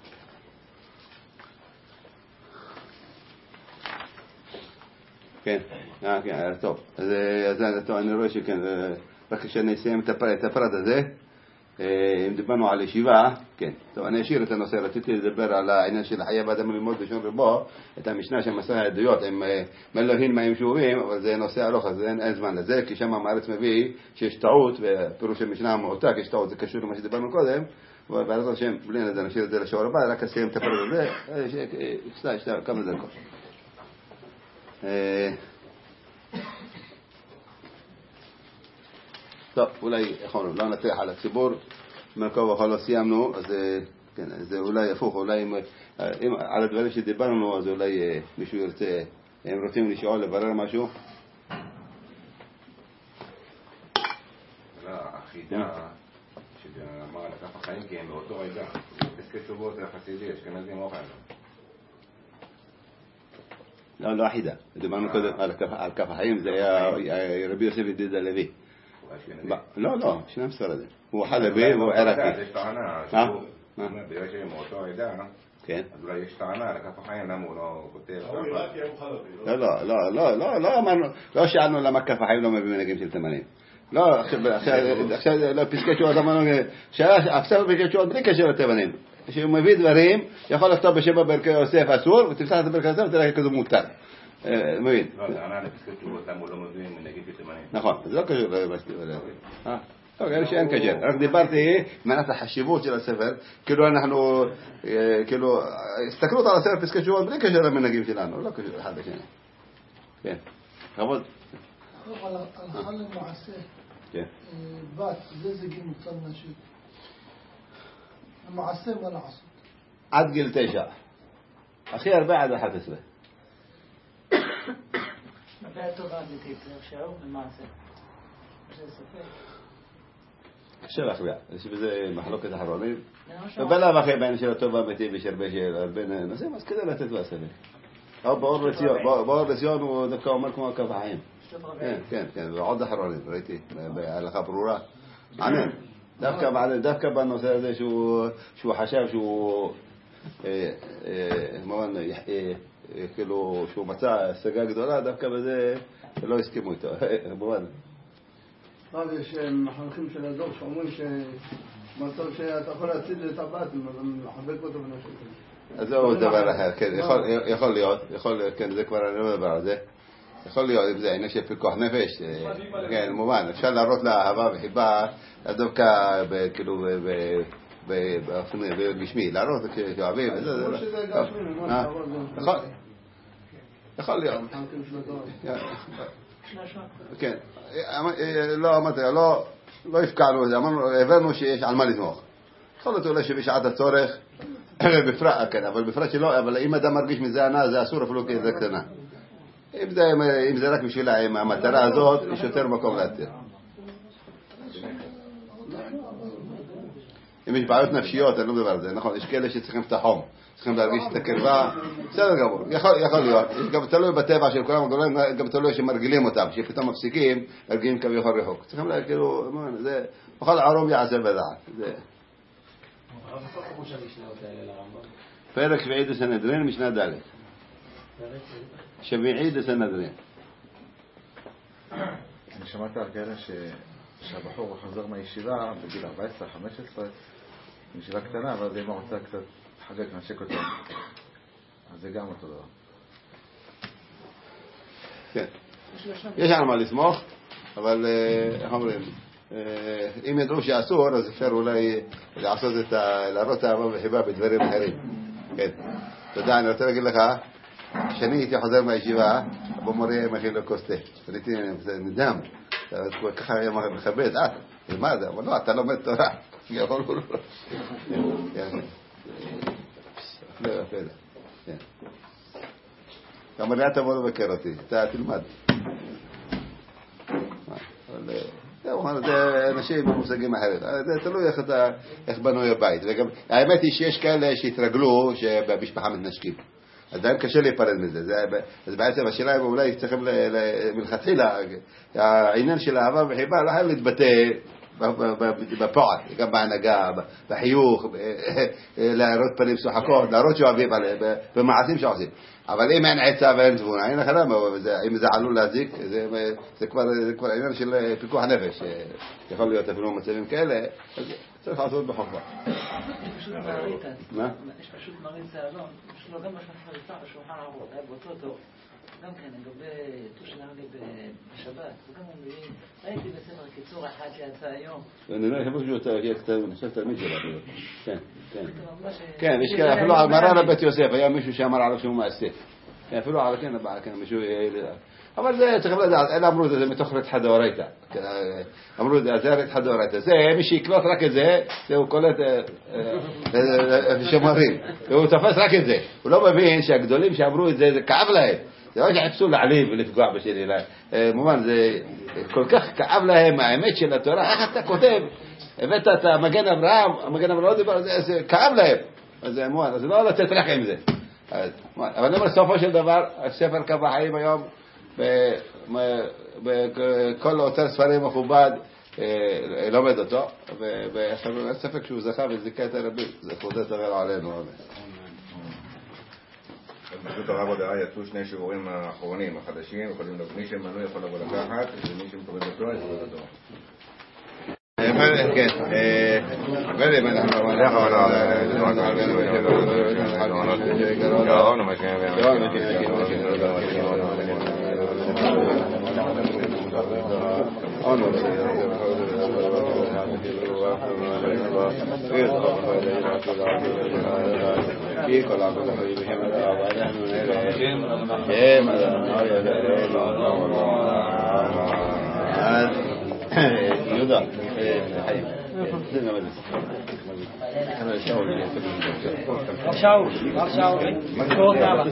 כן, אה, כן, טוב. אז, אז טוב, אני רואה שכן, רק כשאני אסיים את הפרט, את הפרט הזה, אם דיברנו על ישיבה, כן, טוב, אני אשאיר את הנושא, רציתי לדבר על העניין של חייב אדם ללמוד בשום רבו, את המשנה של מסע העדויות עם מלוהין מים שאובים, אבל זה נושא ארוך, אז אין, אין זמן לזה, כי שם המארץ מביא שיש טעות, ופירוש המשנה המעוטה, כי יש טעות, זה קשור למה שדיברנו קודם, ובעזרת השם, בלי נדע, נשאיר את זה לשעור הבא, רק אסיים את הפרט הזה, שתי, שתי, כמה דקות. טוב, אולי יכולנו, לא נטריח על הציבור, מרכוב וכל לא סיימנו, אז כן, זה אולי הפוך, אולי אם, אם על הדברים שדיברנו, אז אולי מישהו ירצה, הם רוצים לשאול, לברר משהו. לא, החידה, שאמר על כף החיים, כי הם באותו רגע, עסקי תשובות לחסידי, אשכנזים אוכל. לא, לא אחידה, דיברנו קודם על כף החיים, זה היה רבי יוסף ידיד הלוי. לא, לא, שני ספרדים. הוא חלבי והוא עיראקי. יש טענה, בגלל שהם מאותו עדה, אז אולי יש טענה על כף החיים, למה הוא לא כותב? הוא עיראקי, הוא חלבי. לא, לא, לא, לא, לא אמרנו, לא שאלנו למה כף החיים לא מביא מנהגים של תימנים. לא, עכשיו, לא, פסקי תשובות אמרנו, עכשיו פסקי תשובות בלי קשר לתימנים. כשהוא מביא דברים, יכול לכתוב בשבע ברכי יוסף אסור, ותפתח את ברכי יוסף ותראה כזו מותר. מבין? לא, זה ענה לפסקי תשובות, למה הוא לא מביא מנהגים של תימנים. נכון, זה לא קשור לבשתי. טוב, אני שאין קשר. רק דיברתי מעט החשיבות של הספר, כאילו אנחנו, כאילו, הסתכלות על הספר פסקי תשובות בלי קשר למנהגים שלנו, לא קשור אחד לשני. כן, חבוד. הלכה למעשה, כן. בת, זה גיל מותר נשית. למעשה מה לעשות? עד גיל תשע. הכי הרבה עד אחת עשרה. מתי הטובה עדיתית? שעור למעשה. זה ספק. עכשיו אחריה. יש בזה מחלוקת אחרונים. ובלב אחרי בין של הטובה אמיתי יש הרבה של הרבה נושאים, אז כדי לתת בספק. אבל באור לציון הוא דווקא אומר כמו כף החיים. כן, כן, כן. ועוד אחרונים, ראיתי, בהלכה ברורה. מעניין. דווקא מעניין, דווקא בנושא הזה שהוא חשב שהוא כאילו שהוא מצא השגה גדולה, דווקא בזה לא הסכימו איתו. במובן. אבל יש מחנכים של הדור שאומרים שמצב שאתה יכול להציל את הבת, לחבק אותו ונשאר. אז זהו דבר אחר, כן, יכול להיות, יכול להיות, כן, זה כבר אני לא מדבר על זה. יכול להיות, אם זה עניין של פיקוח נפש, כן, מובן, אפשר להראות לה אהבה וחיבה, דווקא כאילו באופן גשמי, להראות שאוהבים, יכול להיות. כן, לא אמרתי, לא הפקענו את זה, הבנו שיש על מה לסמוך. יכול להיות אולי שבשעת הצורך, אבל בפרט שלא, אבל אם אדם מרגיש מזה ענה, זה אסור אפילו כזה קטנה. אם זה רק בשבילה, עם המטרה הזאת, יש יותר מקום להתיר. אם יש בעיות נפשיות, אני לא מדבר על זה, נכון, יש כאלה שצריכים את החום, צריכים להרגיש את הקרבה, בסדר גמור, יכול להיות, יש גם תלוי בטבע של כולם, גם תלוי שמרגילים אותם, שפתאום מפסיקים, מרגילים כביכול רחוק. צריכים להגיד, כאילו, זה, בכל ערום יעשה בדעת. פרק שביעי דסנהדרין, משנה ד' שביעי דסנהדרין. אני שמעתי על כאלה שהבחור חזר מהישיבה בגיל ארבע עשרה חמש עשרה, ישיבה קטנה, אבל אמא רוצה קצת חגג, נשק אותו. אז זה גם אותו דבר. כן. יש על מה לסמוך, אבל איך אומרים, אם ידעו שאסור, אז אפשר אולי לעשות את ה... להראות אהבה וחיבה בדברים אחרים. כן. תודה, אני רוצה להגיד לך, כשאני הייתי חוזר מהישיבה, אבו מורי מכין לו כוס תה. הייתי נדם, ככה היה מכבד, אה, מה זה? אבל לא, אתה לומד תורה. יכול לו. לא, יפה לה. גם אני תבוא לבקר אותי, אתה תלמד. זה אנשים במושגים אחרת, זה תלוי איך בנוי הבית. האמת היא שיש כאלה שהתרגלו שבמשפחה מתנשקים, אז זה קשה להיפרד מזה. אז בעצם השאלה היא אולי צריכים מלכתחילה, העניין של האהבה וחיבה לא חייב להתבטא בפועל, גם בהנהגה, בחיוך, להראות פנים שוחקות, להראות שאוהבים עליהם, במעשים שעושים. אבל אם אין עצה ואין תבונה, אין לך למה, אם זה עלול להזיק, זה כבר עניין של פיקוח נפש, יכול להיות אפילו מצבים כאלה, אז צריך לעשות בחוכמה. פשוט מרית, מה? יש פשוט מרית זהלון, יש לו גם בשולחן בשולחן ערוך, היה באותו דור. גם כן, לגבי תושנהגה בשבת, וגם אומרים, ראיתי בספר קיצור אחד שיצא היום. אני לא חושב שהוא נחשב תלמיד שלו. כן, כן. כן, יש כאלה, אפילו מרן הבית יוסף, היה מישהו שאמר עליו שהוא מעשה. כן, אפילו על כן, כן, מישהו... אבל זה צריכים לדעת, אלה אמרו את זה מתוך רתחה דאורייתא. אמרו את זה, זה רתחה דאורייתא. זה, מי שיקלוט רק את זה, הוא קולט שמרים. הוא תופס רק את זה. הוא לא מבין שהגדולים שאמרו את זה, זה כאב להם. זה לא שחפשו להעליב ולפגוע בשני, מובן, זה כל כך כאב להם האמת של התורה. איך אתה כותב, הבאת את המגן אברהם, המגן אברהם לא דיבר, זה כאב להם. אז זה מובן, אז לא לצאת רק עם זה. אבל אני אומר, סופו של דבר, הספר קו החיים היום, בכל אוצר ספרים מכובד, לומד אותו, ואין ספק שהוא זכה וזיקה את הרבים, זה חוזה תראה עלינו. פשוט הרב הודעה יצאו שני שיעורים האחרונים, החדשים, יכולים לבוא, מי שמנוי יכול לבוא לקחת, ומי שמקבל אותו, יכול לבוא אותו. כן, קודם אנחנו יהודה חיים שאול, שאול, מקור תאווה.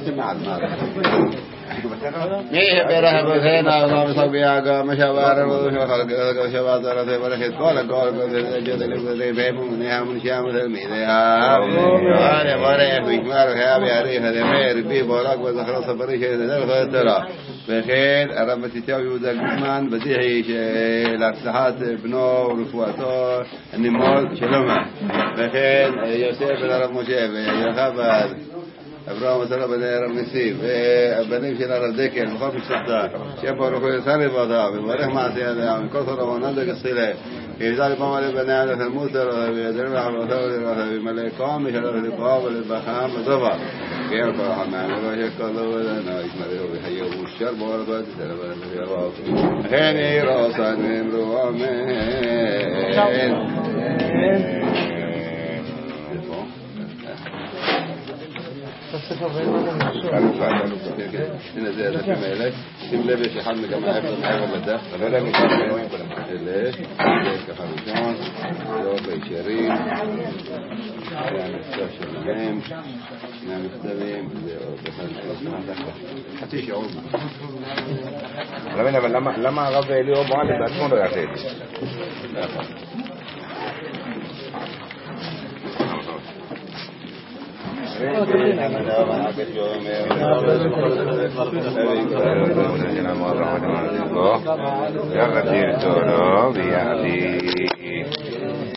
מי ברח בזינה, לא משחק ביאגה, משבר, משבר, זרתי ברכת, כל הכל, ג'ודה לבדי, בהמו, מניעה, מנשיעה, מתלמידיה, ואני ברך, בגמר, חייב יעריך, הדמר, בי, בורק, וזכרו ספרי, שדרך היתרה. וכן, הרב מתתיהו יהודה גוזמן, בדיחי להצלחת בנו ורפואתו, הנימול שלומה. וכן, יוסף בן הרב משה, ויחב"ד, אברהם מסלו בני הרב ניסים, והבנים של הרב דקל, בכל משפחתה, שפה רוחו יסר לבודה, וברך מעשי אדם, מכל תורה ועונד וגסילה, ויבדה לפעם עלי בני הלך המותר, וידרים לחבותו ולרחב, ומלא קום, משלח לפעם ולבחם וטובה. כן, כל אחד מעמלו שכל לו ודנו, ישמריהו וחיו ושר בו רדו את ישראל, ולרחב. וכן יראו סן ואמרו אמן. הנה זה הדפים האלה, שים לב יש אחד מגם העבר מעבר לדף, אני לא יודע מי כמה רואים קודם, אלה, זה ככה ראשון, זה עוד בישרים, זה המכתב שלהם, שני המכתבים, זה עוד חצי שעון. לא מבין, אבל למה הרב אליהו מועלם בעצמו לא יעשה את זה? לא יכול. יחד ירצו לו